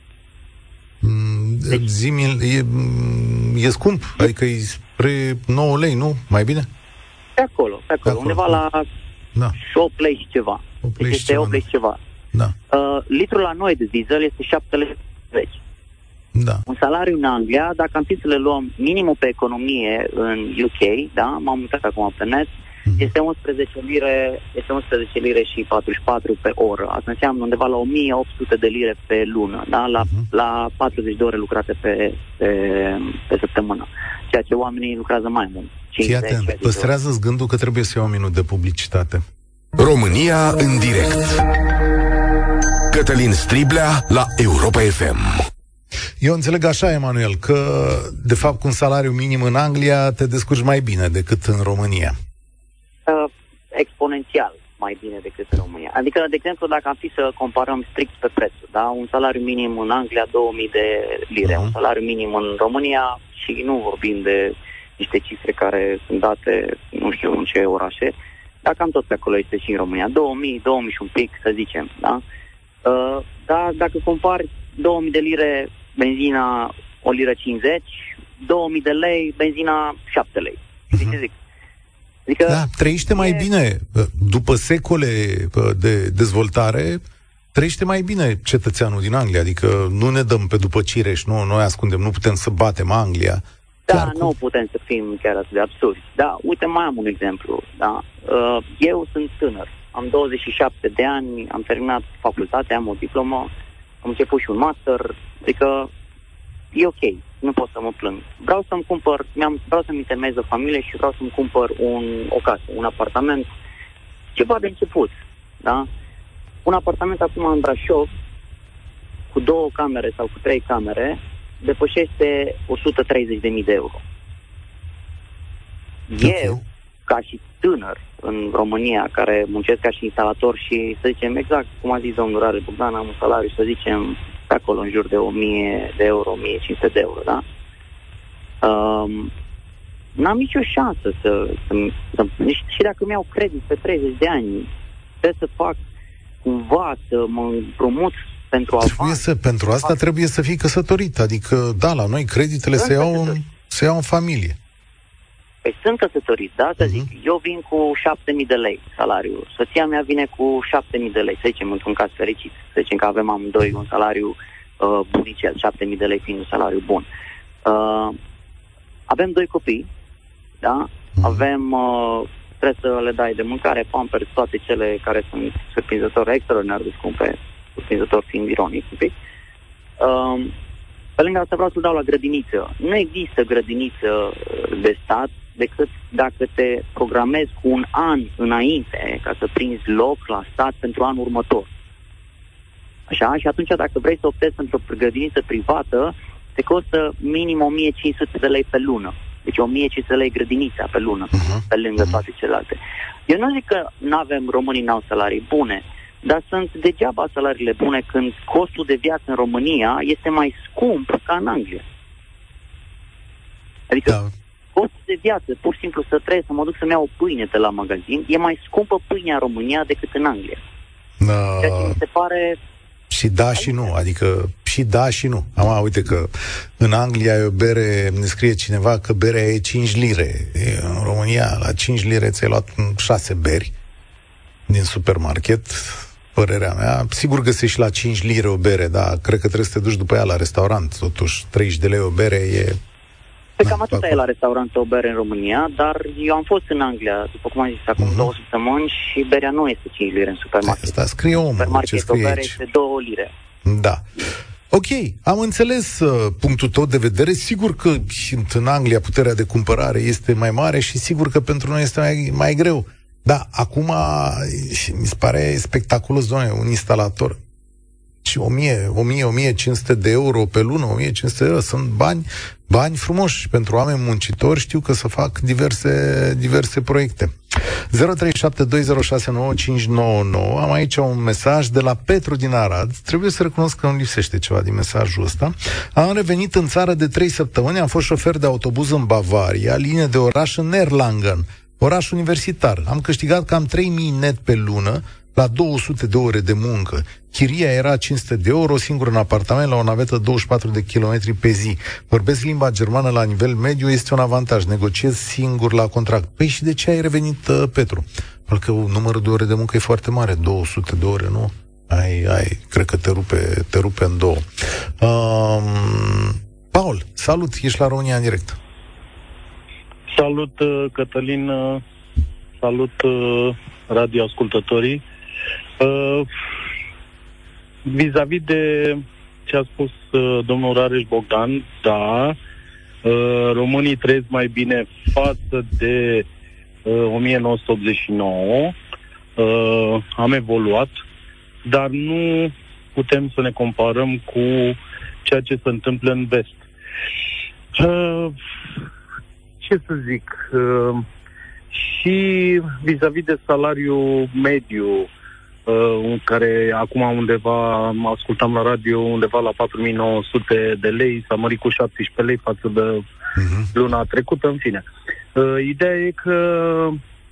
Deci, e scump? Adică e spre 9 lei, nu? Mai bine? Pe acolo. Undeva la 8 lei și ceva. Deci este 8 lei și ceva. Da. Litrul la noi de diesel este 7 lei. Da. Un salariu în Anglia, dacă am fi să le luăm minimul pe economie în UK, da, m-am uitat acum pe net, este 11 lire și 44 pe oră. Asta înseamnă undeva la 1800 de lire pe lună, da, la 40 de ore lucrate pe săptămână. Ceea ce oamenii lucrează mai mult. Fii atent, păstrează-ți gândul că trebuie să iau un minut de publicitate. România în direct. Cătălin Striblea la Europa FM. Eu înțeleg așa, Emanuel, că de fapt cu un salariu minim în Anglia te descurci mai bine decât în România. Exponențial mai bine decât în România. Adică, de exemplu, dacă am fi să comparăm strict pe prețul, da? Un salariu minim în Anglia 2000 de lire, un salariu minim în România, și nu vorbim de niște cifre care sunt date, nu știu în ce orașe, dar cam tot pe acolo este și în România. 2000 și un pic, să zicem, da? Dar dacă compari 2000 de lire benzina 1,50 liră, 2000 de lei benzina 7 lei. Știi ce zic? Adică, da, trăiește mai bine. După secole de dezvoltare, trăiește mai bine cetățeanul din Anglia. Adică nu ne dăm pe după cireș, nu, noi ascundem, nu putem să batem Anglia. Da, nu putem să fim chiar atât de absurdi. Da, uite, mai am un exemplu. Da? Eu sunt tânăr. Am 27 de ani, am terminat facultatea, am o diplomă, am început și un master, adică e ok, nu pot să mă plâng. Vreau să-mi cumpăr, vreau să-mi întemeiez o familie și vreau să-mi cumpăr o casă, un apartament, ceva de început, da? Un apartament acum în Brașov, cu 2 camere sau cu 3 camere, depășește 130.000 de euro. Eu, ca și tânăr în România, care muncesc ca și instalator și, să zicem, exact cum a zis domnul Rare Bogdan, am un salariu, să zicem, pe acolo, în jur de 1.000 de euro, 1.500 de euro, da? N-am nicio șansă și dacă mi-au credit pe 30 de ani, trebuie să fac cumva, să mă împrumut pentru pentru asta trebuie să fii căsătorit. Adică, da, la noi creditele se iau în familie. Păi sunt căsătorit, da? Să zic, eu vin cu 7.000 de lei salariu. Soția mea vine cu 7.000 de lei, să zicem, într-un caz fericit. Să zicem că avem amândoi un salariu bunicel, 7.000 de lei fiind un salariu bun. Avem 2 copii, da? Avem, trebuie să le dai de mâncare, Pampers, toate cele care sunt surprinzători extraordinar de scumpe, surprinzător fiind ironic un pic. Pe lângă asta vreau să dau la grădiniță. Nu există grădiniță de stat decât dacă te programezi cu un an înainte ca să prinzi loc la stat pentru anul următor. Așa? Și atunci dacă vrei să optezi pentru o grădiniță privată, te costă minim 1.500 de lei pe lună. Deci 1.500 de lei grădinița pe lună, pe lângă toate celelalte. Eu nu zic că românii n-au salarii bune, dar sunt degeaba salariile bune când costul de viață în România este mai scump ca în Anglia. Adică costul de viață, pur și simplu să trebuie să mă duc să-mi iau o pâine de la magazin, e mai scumpă pâinea în România decât în Anglia. Ceea ce mi se pare... Și da și nu, adică și da și nu. Uite că în Anglia e o bere, ne scrie cineva că berea e 5 lire. În România, la 5 lire ți-ai luat 6 beri din supermarket, părerea mea. Sigur găsești la 5 lire o bere, dar cred că trebuie să te duci după ea la restaurant. Totuși, 30 de lei o bere e... Pe cam atâta e la restaurant o bere în România, dar eu am fost în Anglia, după cum am zis, acum 2 săptămăni și berea nu este 5 lire în supermarket. Asta scrie omul, supermarket, ce scrie o bere aici. este 2 lire. Da. Ok, am înțeles punctul tău de vedere. Sigur că în Anglia puterea de cumpărare este mai mare și sigur că pentru noi este mai greu. Da, acum mi se pare spectaculos, doamne, un instalator și 1.000-1.500 de euro pe lună, 1.500 de euro, sunt bani frumoși pentru oameni muncitori, știu că să fac diverse proiecte. 0372069599. Am aici un mesaj de la Petru din Arad. Trebuie să recunosc că îmi lipsește ceva din mesajul ăsta. Am revenit în țară de 3 săptămâni, am fost șofer de autobuz în Bavaria, linie de oraș în Erlangen, oraș universitar. Am câștigat cam 3.000 net pe lună, la 200 de ore de muncă. Chiria era 500 de euro, singur în apartament, la o navetă 24 de kilometri pe zi. Vorbesc limba germană la nivel mediu, este un avantaj. Negociez singur la contract. Păi și de ce ai revenit, Petru? Pentru că numărul de ore de muncă e foarte mare, 200 de ore, nu? Cred că te rupe în două. Paul, salut, ești la România în direct. Salut, Cătălin, salut, radioascultătorii. Vis-a-vis de ce a spus domnul Rareș Bogdan, da, românii trăiesc mai bine față de 1989, am evoluat, dar nu putem să ne comparăm cu ceea ce se întâmplă în vest. Ce să zic? Și vis-a-vis de salariul mediu, care acum undeva, ascultam la radio, undeva la 4.900 de lei, s-a mărit cu 17 lei față de luna trecută, în fine. Ideea e că,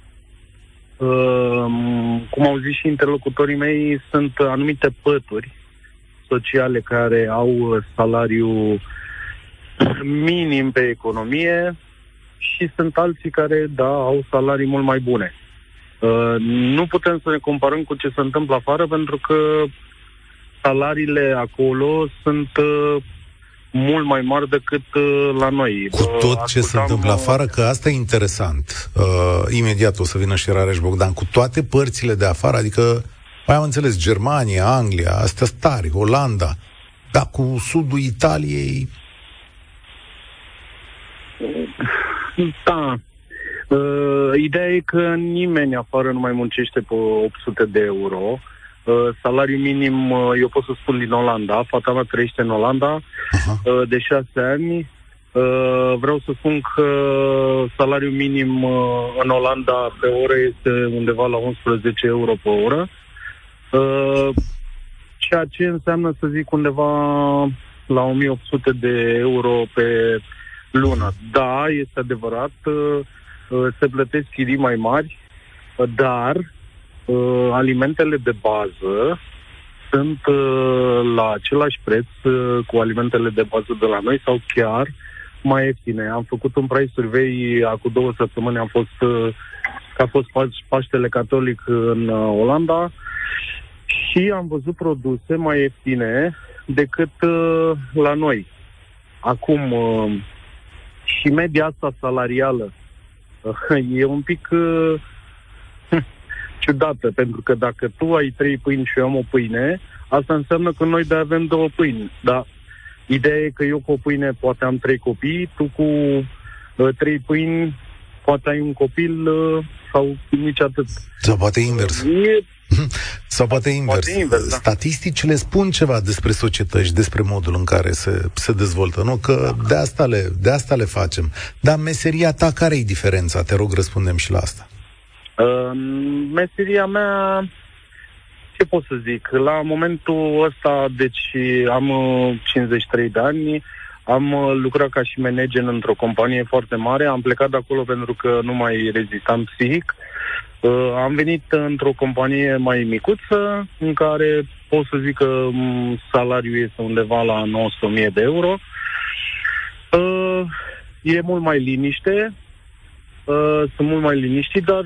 cum au zis și interlocutorii mei, sunt anumite pături sociale care au salariu minim pe economie, și sunt alții care, au salarii mult mai bune. Nu putem să ne comparăm cu ce se întâmplă afară, pentru că salariile acolo sunt mult mai mari decât la noi. Cu tot ce se întâmplă afară, că asta e interesant. Imediat o să vină și Rareș Bogdan. Cu toate părțile de afară, adică, mai am înțeles, Germania, Anglia, astea tari, Olanda, dar cu sudul Italiei... Da. Ideea e că nimeni afară nu mai muncește pe 800 de euro. Salariul minim, eu pot să spun din Olanda, fata mea trăiește în Olanda de 6 ani. Vreau să spun că salariul minim în Olanda pe oră este undeva la 11 euro pe oră, ceea ce înseamnă, să zic, undeva la 1800 de euro pe lună. Da, este adevărat, se plătesc chirii mai mari, dar alimentele de bază sunt la același preț cu alimentele de bază de la noi sau chiar mai ieftine. Am făcut un price survey acum 2 săptămâni, a fost Paștele Catolic în Olanda și am văzut produse mai ieftine decât la noi. Acum, și media asta salarială e un pic ciudată, pentru că dacă tu ai 3 pâini și eu am o pâine, asta înseamnă că noi avem 2 pâini. Dar ideea e că eu cu o pâine poate am 3 copii, tu cu 3 pâini poate ai un copil sau nici atât. Sau poate invers. Sau poate invers. Da. Statisticile spun ceva despre societăți, despre modul în care se dezvoltă, nu? Că de asta le facem. Dar meseria ta, care e diferența? Te rog, răspundem și la asta. Meseria mea, ce pot să zic? La momentul ăsta, deci am 53 de ani, am lucrat ca și manager într-o companie foarte mare, am plecat de acolo pentru că nu mai rezistam psihic. Am venit într-o companie mai micuță, în care pot să zic că salariul este undeva la 900.000 de euro. E mult mai liniște, sunt mult mai liniștit, dar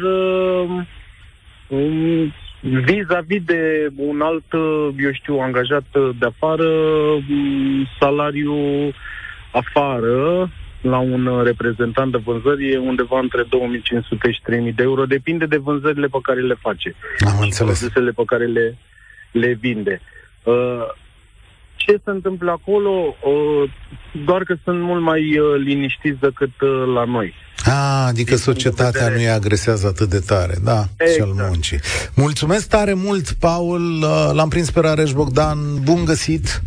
vis-a-vis de un alt, angajat de afară, salariul afară la un reprezentant de vânzări e undeva între 2500 și 3000 de euro, depinde de vânzările pe care le face. Am înțeles. Produsele pe care le vinde. Ce se întâmplă acolo? Doar că sunt mult mai liniștiți decât la noi. Adică societatea nu-i agresează atât de tare, da, exact. Și al muncii. Mulțumesc tare mult, Paul, l-am prins pe Rareș Bogdan, bun găsit.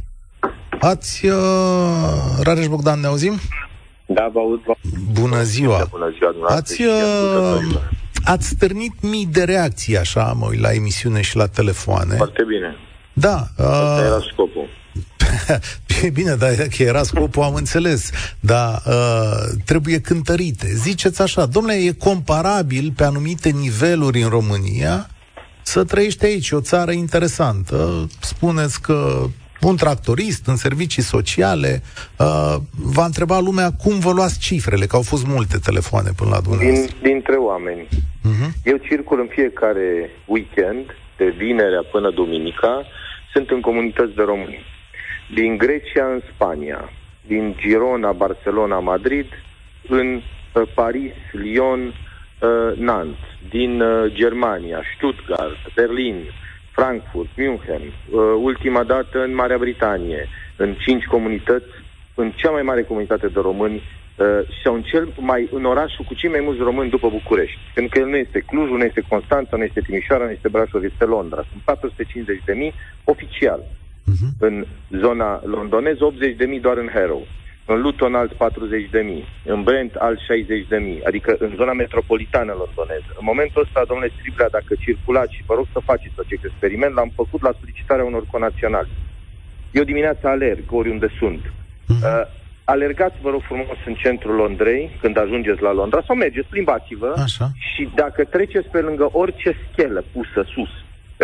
Rareș Bogdan, ne auzim? Da, vă aud. Bună ziua. Bună ziua. Ați stârnit mii de reacții, așa, mă uit la emisiune și la telefoane. Foarte bine. Da. Asta era scopul. Bine, dar că era scopul, am înțeles. Dar trebuie cântărite. Ziceți așa, domnule, e comparabil pe anumite niveluri în România să trăiești aici, o țară interesantă. Spuneți că un tractorist în servicii sociale, va întreba lumea cum vă luați cifrele, că au fost multe telefoane până la dumneavoastră. Dintre oameni. Eu circul în fiecare weekend, de vinerea până duminica, sunt în comunități de români. Din Grecia în Spania, din Girona, Barcelona, Madrid, în Paris, Lyon, Nantes, din Germania, Stuttgart, Berlin, Frankfurt, München, ultima dată în Marea Britanie, în 5 comunități, în cea mai mare comunitate de români sau în orașul cu cei mai mulți români după București. Pentru că el nu este Clujul, nu este Constanța, nu este Timișoara, nu este Brașov, este Londra. Sunt 450.000 oficial. În zona londoneză, 80.000 doar în Harrow. În Luton alți 40.000, în Brent alți 60.000, adică în zona metropolitană londoneză. În momentul ăsta, domnule Striblea, dacă circulați, și vă rog să faceți acest experiment, l-am făcut la solicitarea unor conaționali. Eu dimineața alerg oriunde sunt. Alergați, vă rog frumos, în centrul Londrei, când ajungeți la Londra, sau mergeți, plimbați-vă. Așa. Și dacă treceți pe lângă orice schelă pusă sus,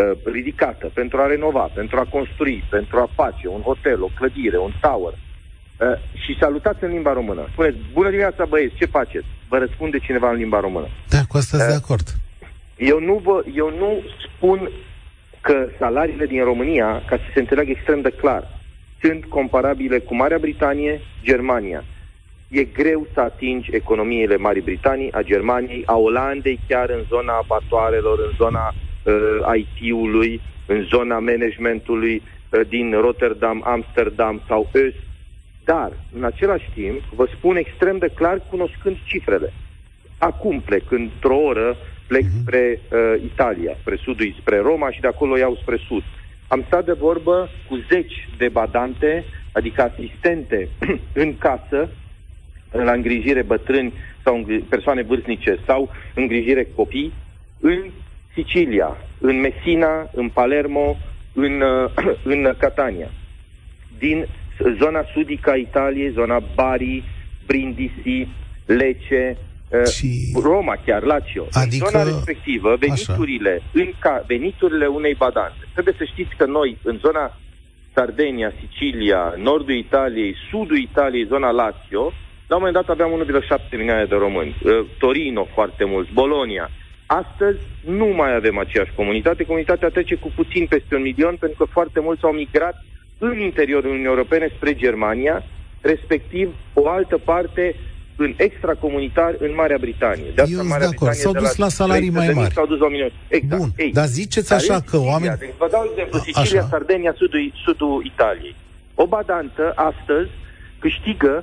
ridicată, pentru a renova, pentru a construi, pentru a face un hotel, o clădire, un tower, și salutați în limba română. Spuneți, bună dimineața băieți, ce faceți? Vă răspunde cineva în limba română. Da, cu asta sunt de acord. Eu nu spun că salariile din România, ca să se înțeleagă extrem de clar, sunt comparabile cu Marea Britanie, Germania. E greu să atingi economiile Marii Britanii, a Germaniei, a Olandei, chiar în zona abatoarelor, în zona IT-ului, în zona managementului din Rotterdam, Amsterdam sau Öst. Dar, în același timp, vă spun extrem de clar, cunoscând cifrele. Acum plec, într-o oră, plec spre Italia, spre sudul, spre Roma și de acolo iau spre sud. Am stat de vorbă cu 10 de badante, adică asistente în casă, la îngrijire bătrâni sau persoane vârstnice sau îngrijire copii, în Sicilia, în Messina, în Palermo, în Catania. Din zona sudică a Italiei, zona Bari, Brindisi, Lecce, Roma chiar, Lazio. Adică, în zona respectivă, veniturile unei badante. Trebuie să știți că noi, în zona Sardegna, Sicilia, nordul Italiei, sudul Italiei, zona Lazio, la un moment dat aveam 1,7 milioane de români. Torino foarte mulți, Bologna. Astăzi nu mai avem aceeași comunitate. Comunitatea trece cu puțin peste 1 milion, pentru că foarte mulți au migrat în interiorul Uniunii Europene spre Germania, respectiv o altă parte în extracomunitar în Marea Britanie. De asta Marea Britanie s-au dus la salarii mai mari. S-au dus la 1 milion. Exact. Bun, dar ziceți așa că oameni... Deci vă dau exemplu, Sicilia, Sardegna, sudul Italiei. O badantă astăzi câștigă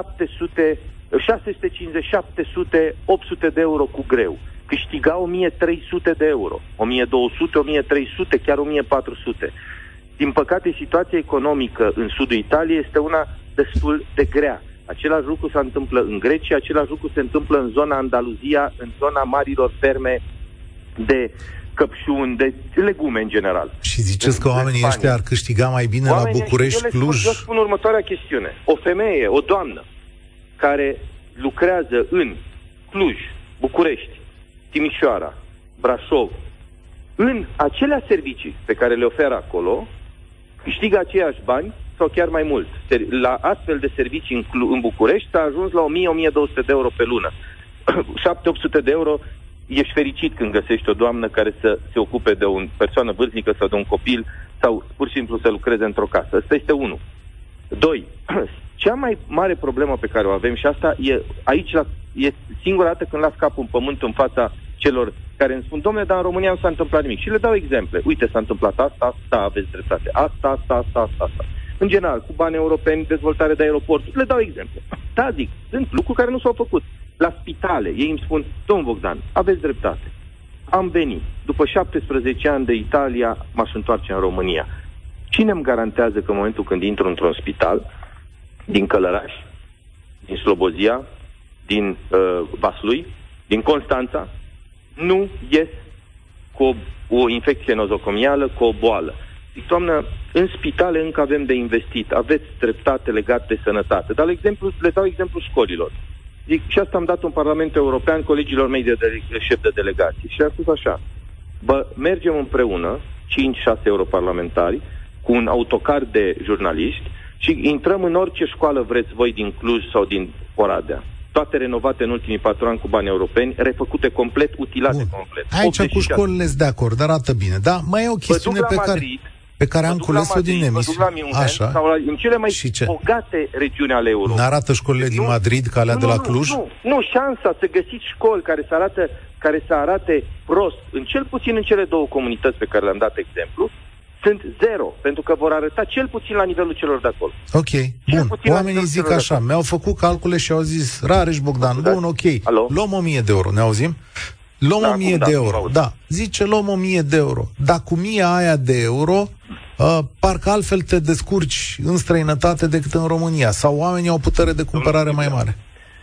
650, 700, 800 de euro cu greu. Câștiga 1300 de euro, 1200, 1300, chiar 1400. Din păcate, situația economică în sudul Italiei este una destul de grea. Același lucru se întâmplă în Grecia, același lucru se întâmplă în zona Andaluzia, în zona marilor ferme de căpșuni, de legume în general. Și ziceți că oamenii ăștia ar câștiga mai bine la București, Cluj? Eu spun următoarea chestiune. O femeie, o doamnă, care lucrează în Cluj, București, Timișoara, Brașov, în acelea servicii pe care le oferă acolo, câștigă aceiași bani sau chiar mai mult. La astfel de servicii în București s-a ajuns la 1000-1200 de euro pe lună. 700-800 de euro, ești fericit când găsești o doamnă care să se ocupe de o persoană vârstnică sau de un copil sau pur și simplu să lucreze într-o casă. Asta este unul. 2. Cea mai mare problemă pe care o avem, și asta e aici, e singura dată când las capul în pământ în fața celor care îmi spun, domnule, dar în România nu s-a întâmplat nimic. Și le dau exemple. Uite, s-a întâmplat asta, aveți dreptate. Asta. În general, cu bani europeni, dezvoltare de aeroporturi, le dau exemple. Da, zic, sunt lucruri care nu s-au făcut. La spitale, ei îmi spun, domn Bogdan, aveți dreptate. Am venit. După 17 ani de Italia, m-aș întoarce în România. Cine îmi garantează că în momentul când intru într-un spital, din Călăraș, din Slobozia, din Vaslui, din Constanța, nu ies cu o infecție nozocomială, cu o boală? Zic, doamnă, în spitale încă avem de investit, aveți dreptate legate de sănătate. Dar le dau exemplu școlilor. Zic, și asta am dat în Parlamentul European colegilor mei de șef de delegații. Și a spus așa, mergem împreună, 5-6 europarlamentari, cu un autocar de jurnaliști și intrăm în orice școală vreți voi din Cluj sau din Oradea. Toate renovate în ultimii 4 ani cu bani europeni, refăcute complet, utilate complet. Aici cu școlile sunt de acord, arată bine. Da, mai e o chestiune pe care am cules-o din emisiune. Așa. Sau în cele mai bogate regiuni ale Europei. N-arată școlile din Madrid ca alea de la Cluj? Nu, șansa să găsiți școli care să arate prost, cel puțin în cele 2 comunități pe care le-am dat exemplu, sunt 0, pentru că vor arăta cel puțin la nivelul celor de acolo. Ok, bun. Oamenii zic așa, mi-au făcut calcule și au zis, Rareș Bogdan, bun, ok, luăm 1000 de euro, ne auzim? Luăm 1000 de euro, da, zice, luăm 1000 de euro. Dar cu 1000 aia de euro, parcă altfel te descurci în străinătate decât în România, sau oamenii au putere de cumpărare mai mare?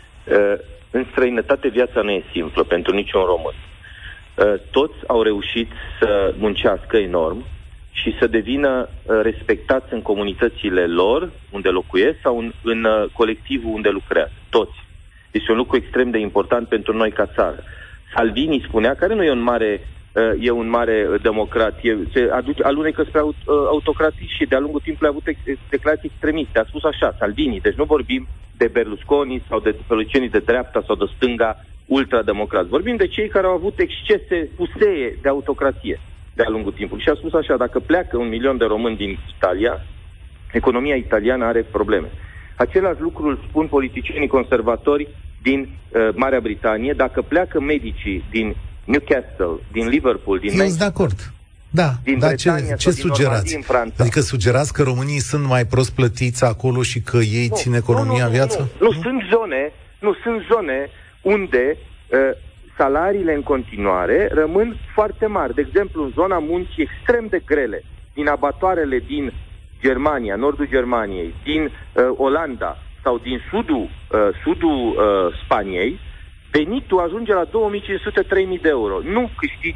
În străinătate viața nu e simplă pentru niciun român. Toți au reușit să muncească enorm și să devină respectați în comunitățile lor, unde locuiesc, sau în colectivul unde lucrează. Toți. Este un lucru extrem de important pentru noi ca țară. Salvini spunea, care nu e un mare e un mare democrat. Se alunecă spre autocrație și de-a lungul timpului a avut declarații extremiste. A spus așa, Salvini, deci nu vorbim de Berlusconi sau de politicienii de dreapta sau de stânga ultrademocrați. Vorbim de cei care au avut excese pusee de autocrație de-a lungul timpului. Și a spus așa, dacă pleacă 1 milion de români din Italia, economia italiană are probleme. Același lucru îl spun politicienii conservatori din Marea Britanie. Dacă pleacă medicii din Newcastle, din Liverpool, din Manchester, de acord. Da, din dar Bretania ce sugerați? În Franța. Adică sugerați că românii sunt mai prost plătiți acolo și că ei țin economia în viață? Nu, sunt zone unde salariile în continuare rămân foarte mari. De exemplu, în zona muncii extrem de grele, din abatoarele din Germania, nordul Germaniei, din Olanda sau din sudul Spaniei, venitul ajunge la 2500-3000 de euro. Nu câștigi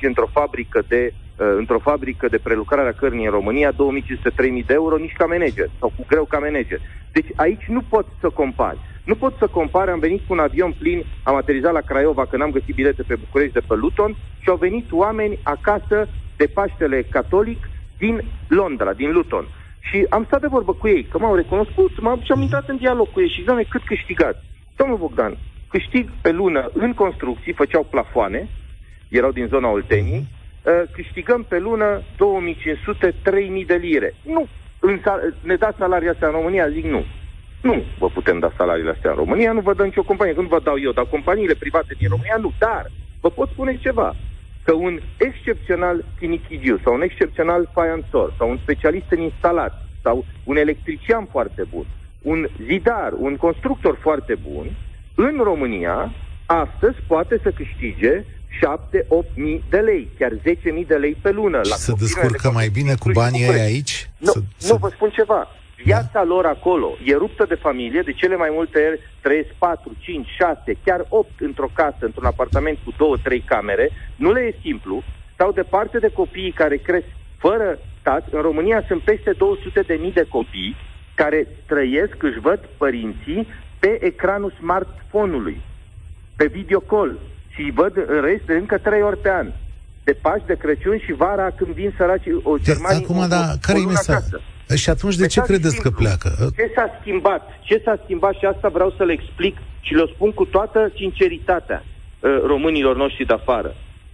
într-o fabrică de prelucrare a cărnii în România 2500-3000 de euro nici ca manager sau cu greu ca manager. Deci aici nu poți să compari. Nu pot să compar, am venit cu un avion plin, am aterizat la Craiova că n-am găsit bilete pe București de pe Luton și au venit oameni acasă de Paștele Catolic din Londra, din Luton. Și am stat de vorbă cu ei, că m-au recunoscut și am intrat în dialog cu ei și doamne, cât câștigați? Domnul Bogdan, câștig pe lună în construcții, făceau plafoane, erau din zona Olteniei, câștigăm pe lună 2500-3000 de lire. Nu, ne dați salarii astea în România? Zic nu. Nu vă putem da salariile astea în România, nu vă dă nicio companie, că nu vă dau eu, dar companiile private din România nu. Dar vă pot spune ceva, că un excepțional chinichigiu sau un excepțional faianțor sau un specialist în instalații sau un electrician foarte bun, un zidar, un constructor foarte bun, în România, astăzi poate să câștige 7-8.000 de lei, chiar 10.000 de lei pe lună. Și se descurcă mai bine cu banii ei aici? Nu, vă spun ceva. Viața lor acolo e ruptă de familie, de cele mai multe ori trăiesc 4, 5, 6, chiar 8 într-o casă, într-un apartament cu 2-3 camere. Nu le e simplu. Stau departe de copiii care cresc fără stat. În România sunt peste 200.000 de copii care trăiesc, își văd părinții pe ecranul smartphone-ului, pe videocall și văd în rest încă 3 ori pe an. De Paști, de Crăciun și vara când vin săracii germanii. Acum, care e mesaj? Și atunci de ce credeți că pleacă? Ce s-a schimbat? Ce s-a schimbat și asta vreau să le explic și le spun cu toată sinceritatea românilor noștri de afară.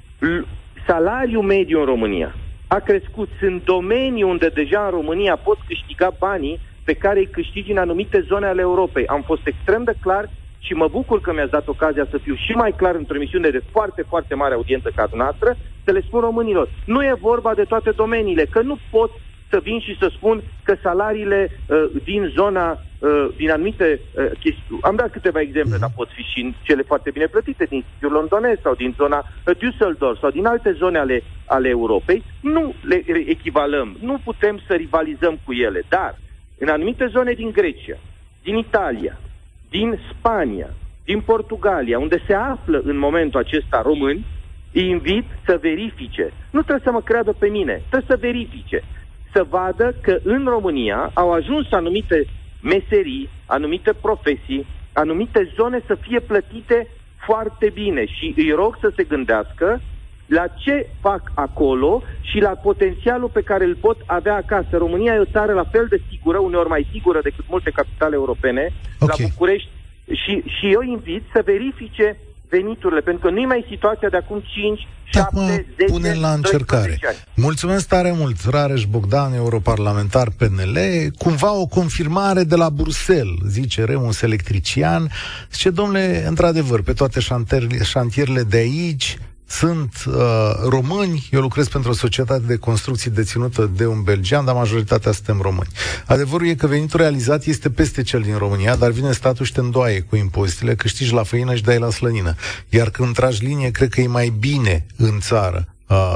Salariul mediu în România a crescut. Sunt domenii unde deja în România pot câștiga banii pe care îi câștigi în anumite zone ale Europei. Am fost extrem de clar și mă bucur că mi-ați dat ocazia să fiu și mai clar într-o emisiune de foarte, foarte mare audiență ca dumneavoastră, să le spun românilor. Nu e vorba de toate domeniile, că nu pot să vin și să spun că salariile din zona, din anumite chestiuni, am dat câteva exemple, dar pot fi și cele foarte bine plătite, din sitiul londonez sau din zona Düsseldorf sau din alte zone ale Europei, nu le echivalăm, nu putem să rivalizăm cu ele, dar în anumite zone din Grecia, din Italia, din Spania, din Portugalia, unde se află în momentul acesta români, îi invit să verifice. Nu trebuie să mă creadă pe mine, trebuie să verifice. Să vadă că în România au ajuns anumite meserii, anumite profesii, anumite zone să fie plătite foarte bine și îi rog să se gândească la ce fac acolo și la potențialul pe care îl pot avea acasă. România e o țară la fel de sigură, uneori mai sigură decât multe capitale europene, la București, și eu invit să verifice veniturile, pentru că nu e mai situația de acum 5, 7, 10, pune la încercare. Ani. Mulțumesc tare mult, Rareș Bogdan, europarlamentar PNL. Cumva o confirmare de la Bruxelles, zice Remus, electrician. Zice, domnule, într-adevăr, pe toate șantierele de aici sunt români. Eu lucrez pentru o societate de construcții deținută de un belgian, dar majoritatea suntem români. Adevărul e că venitul realizat este peste cel din România, dar vine statul și te îndoaie cu impozitele, câștigi la făină și dai la slănină. Iar când tragi linie, cred că e mai bine în țară,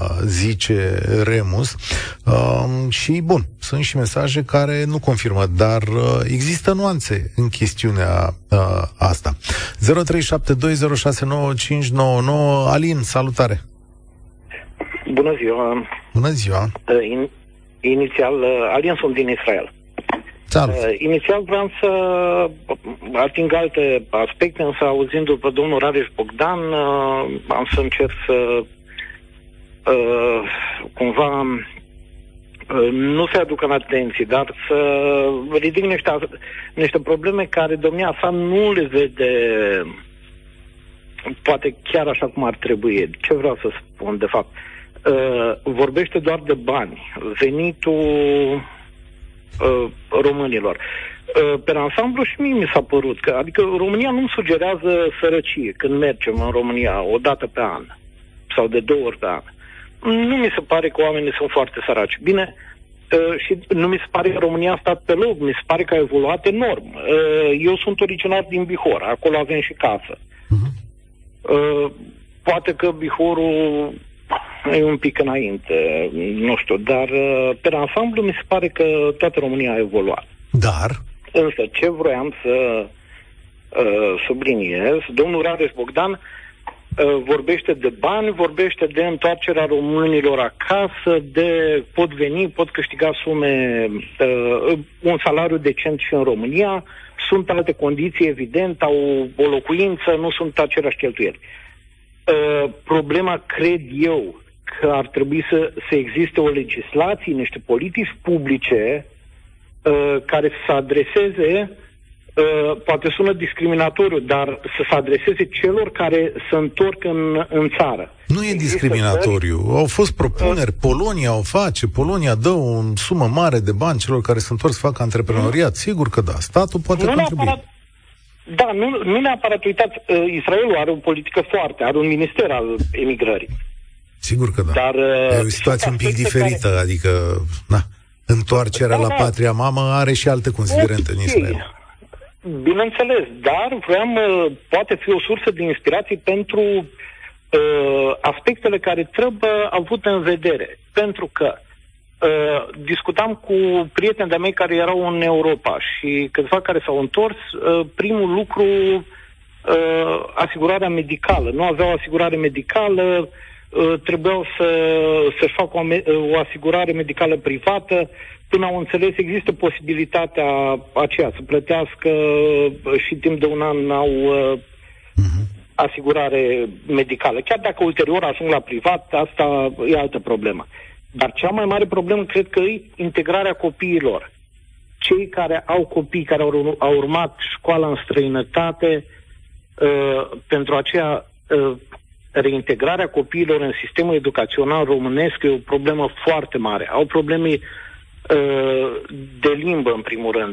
zice Remus. Și bun, sunt și mesaje care nu confirmă, dar există nuanțe în chestiunea asta. 0372069599. Alin, salutare! Bună ziua! Bună ziua! Inițial, Alin, sunt din Israel. Salut! Inițial vreau să ating alte aspecte, însă auzindu-l pe domnul Rareș Bogdan, am să încerc să cumva nu se aducă în atenție, dar să ridic niște probleme care domnia sa nu le vede poate chiar așa cum ar trebui. Ce vreau să spun, de fapt? Vorbește doar de bani, venitul românilor. Pe ansamblu și mie mi s-a părut că, adică România nu-mi sugerează sărăcie când mergem în România o dată pe an sau de 2 ori pe an. Nu mi se pare că oamenii sunt foarte săraci. Bine, și nu mi se pare că România a stat pe loc, mi se pare că a evoluat enorm. Eu sunt originar din Bihor, acolo avem și casă. Poate că Bihorul e un pic înainte, nu știu, dar pe ansamblu mi se pare că toată România a evoluat. Dar? Însă, ce vroiam să subliniez, domnul Rareș Bogdan vorbește de bani, vorbește de întoarcerea românilor acasă, de pot veni, pot câștiga sume, un salariu decent și în România, sunt alte condiții, evident, au o locuință, nu sunt aceleași cheltuieli. Problema, cred eu, că ar trebui să existe o legislație, niște politici publice care să adreseze, poate sună discriminatoriu, dar să se adreseze celor care se întorc în țară. Nu e discriminatoriu. Au fost propuneri. Polonia o face. Polonia dă o sumă mare de bani celor care se întorc să facă antreprenoriat. Sigur că da. Statul poate contribui. Da, nu neapărat. Uitați, Israelul are o politică foarte, are un minister al emigrării. Sigur că da. Dar, e o situație un pic diferită, adică întoarcerea la patria mamă are și alte considerente în Israel. Bineînțeles, dar poate fi o sursă de inspirație pentru aspectele care trebuie avute în vedere. Pentru că discutam cu prieteni de-a mei care erau în Europa și câțiva care s-au întors, primul lucru, asigurarea medicală. Nu aveau asigurare medicală, trebuiau să-și facă o asigurare medicală privată. Până au înțeles, există posibilitatea aceea să plătească și timp de un an au asigurare medicală. Chiar dacă ulterior ajung la privat, asta e altă problemă. Dar cea mai mare problemă cred că e integrarea copiilor. Cei care au copii, care au urmat școala în străinătate, pentru aceea reintegrarea copiilor în sistemul educațional românesc e o problemă foarte mare. Au probleme de limbă, în primul rând.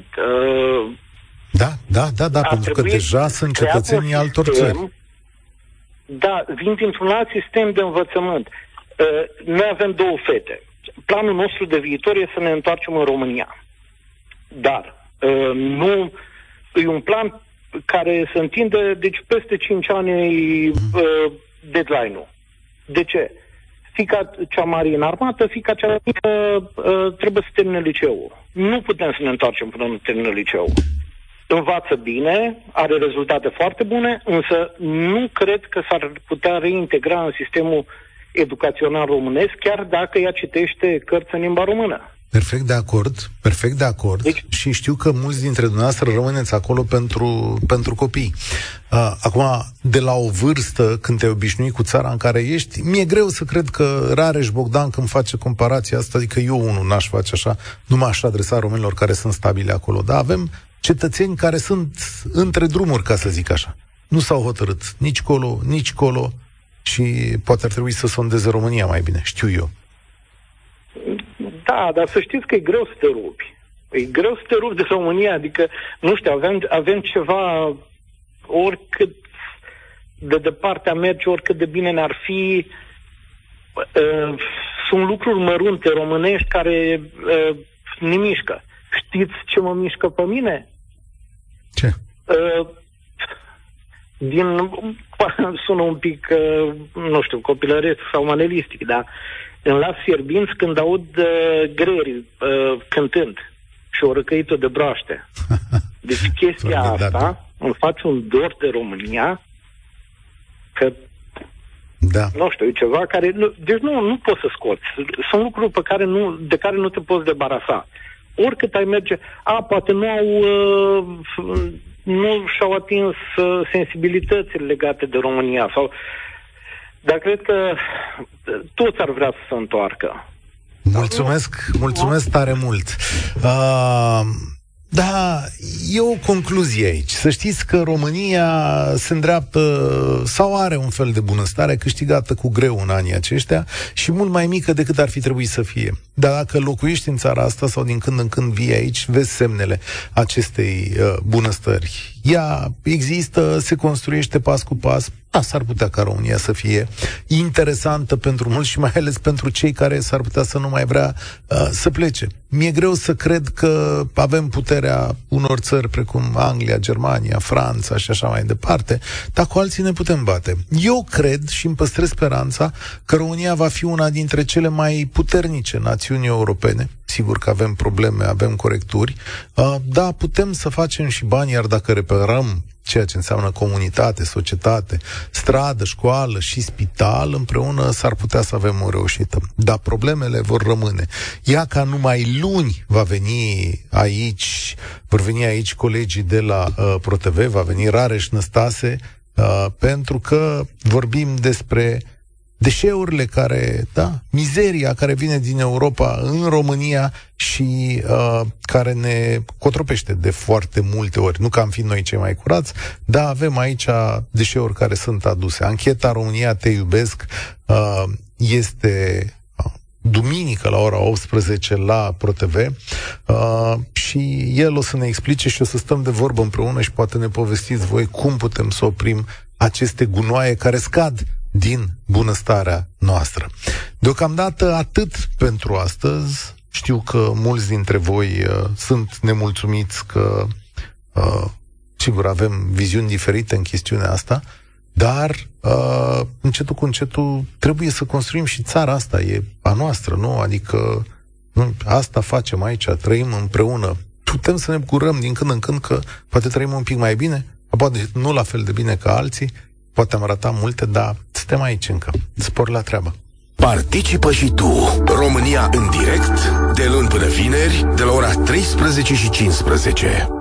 Da, pentru că deja sunt cetățenii altor țări. Da, vin dintr-un alt sistem de învățământ. Noi avem 2 fete. Planul nostru de viitor e să ne întoarcem în România. Dar nu e un plan care se întinde, deci peste 5 ani deadline-ul. De ce? Fiica cea mare în armată, fiica cea mică trebuie să termine liceul. Nu putem să ne întoarcem până nu termină liceul. Învață bine, are rezultate foarte bune, însă nu cred că s-ar putea reintegra în sistemul educațional românesc, chiar dacă ea citește cărți în limba română. Perfect de acord. Deci, și știu că mulți dintre dumneavoastră rămâneți acolo pentru copii. Acum, de la o vârstă, când te obișnui cu țara în care ești, mi-e greu să cred că Rareș Bogdan, când face comparația asta, adică eu unul n-aș face așa, nu m-aș adresa românilor care sunt stabili acolo, dar avem cetățeni care sunt între drumuri, ca să zic așa. Nu s-au hotărât nici colo, nici colo și poate ar trebui să sondeze România mai bine, știu eu. Da, dar să știți că e greu să te rupi. E greu să te rupi de România, adică, nu știu, avem ceva, oricât de departe am merge, oricât de bine ne-ar fi, sunt lucruri mărunte românești care ne mișcă. Știți ce mă mișcă pe mine? Ce? Sună un pic, nu știu, copilăresc sau manelistic, dar îmi las fierbinți când aud greierii cântând și o răcăită de broaște. Deci chestia asta îmi face un dor de România că nu știu, e ceva care... Deci nu poți să scoți. Sunt lucruri de care nu te poți debarasa. Oricât ai merge... poate nu și-au atins sensibilitățile legate de România sau... Dar cred că toți ar vrea să se întoarcă. Mulțumesc tare mult. Da, e o concluzie aici. Să știți că România se îndreaptă sau are un fel de bunăstare câștigată cu greu în anii aceștia și mult mai mică decât ar fi trebuit să fie. Dar dacă locuiești în țara asta sau din când în când vii aici, vezi semnele acestei bunăstări. Ea există, se construiește pas cu pas. Da, s-ar putea ca România să fie interesantă pentru mulți și mai ales pentru cei care s-ar putea să nu mai vrea să plece. Mi-e greu să cred că avem puterea unor țări precum Anglia, Germania, Franța și așa mai departe, dar cu alții ne putem bate. Eu cred și îmi păstrez speranța că România va fi una dintre cele mai puternice națiuni europene. Sigur că avem probleme, avem corecturi, da, putem să facem și bani, iar dacă reparăm ceea ce înseamnă comunitate, societate, stradă, școală și spital, împreună s-ar putea să avem o reușită. Dar problemele vor rămâne. Ea ca numai luni vor veni aici colegii de la ProTV, va veni Rareș Năstase, pentru că vorbim despre deșeurile care, mizeria care vine din Europa în România și care ne cotropește de foarte multe ori. Nu că am fi noi cei mai curați, dar avem aici deșeuri care sunt aduse. Ancheta România Te iubesc este duminică la ora 18 la ProTV și el o să ne explice și o să stăm de vorbă împreună și poate ne povestiți voi cum putem să oprim aceste gunoaie care scad din bunăstarea noastră. Deocamdată atât pentru astăzi. Știu că mulți dintre voi sunt nemulțumiți că sigur avem viziuni diferite în chestiunea asta, dar încetul cu încetul trebuie să construim și țara asta, e a noastră, nu? Adică asta facem aici, trăim împreună. Putem să ne bucurăm din când în când că poate trăim un pic mai bine, poate nu la fel de bine ca alții, poate am ratat multe, dar suntem aici încă. Spor la treabă. Participă și tu. România în direct, de luni până vineri, de la ora 13:15.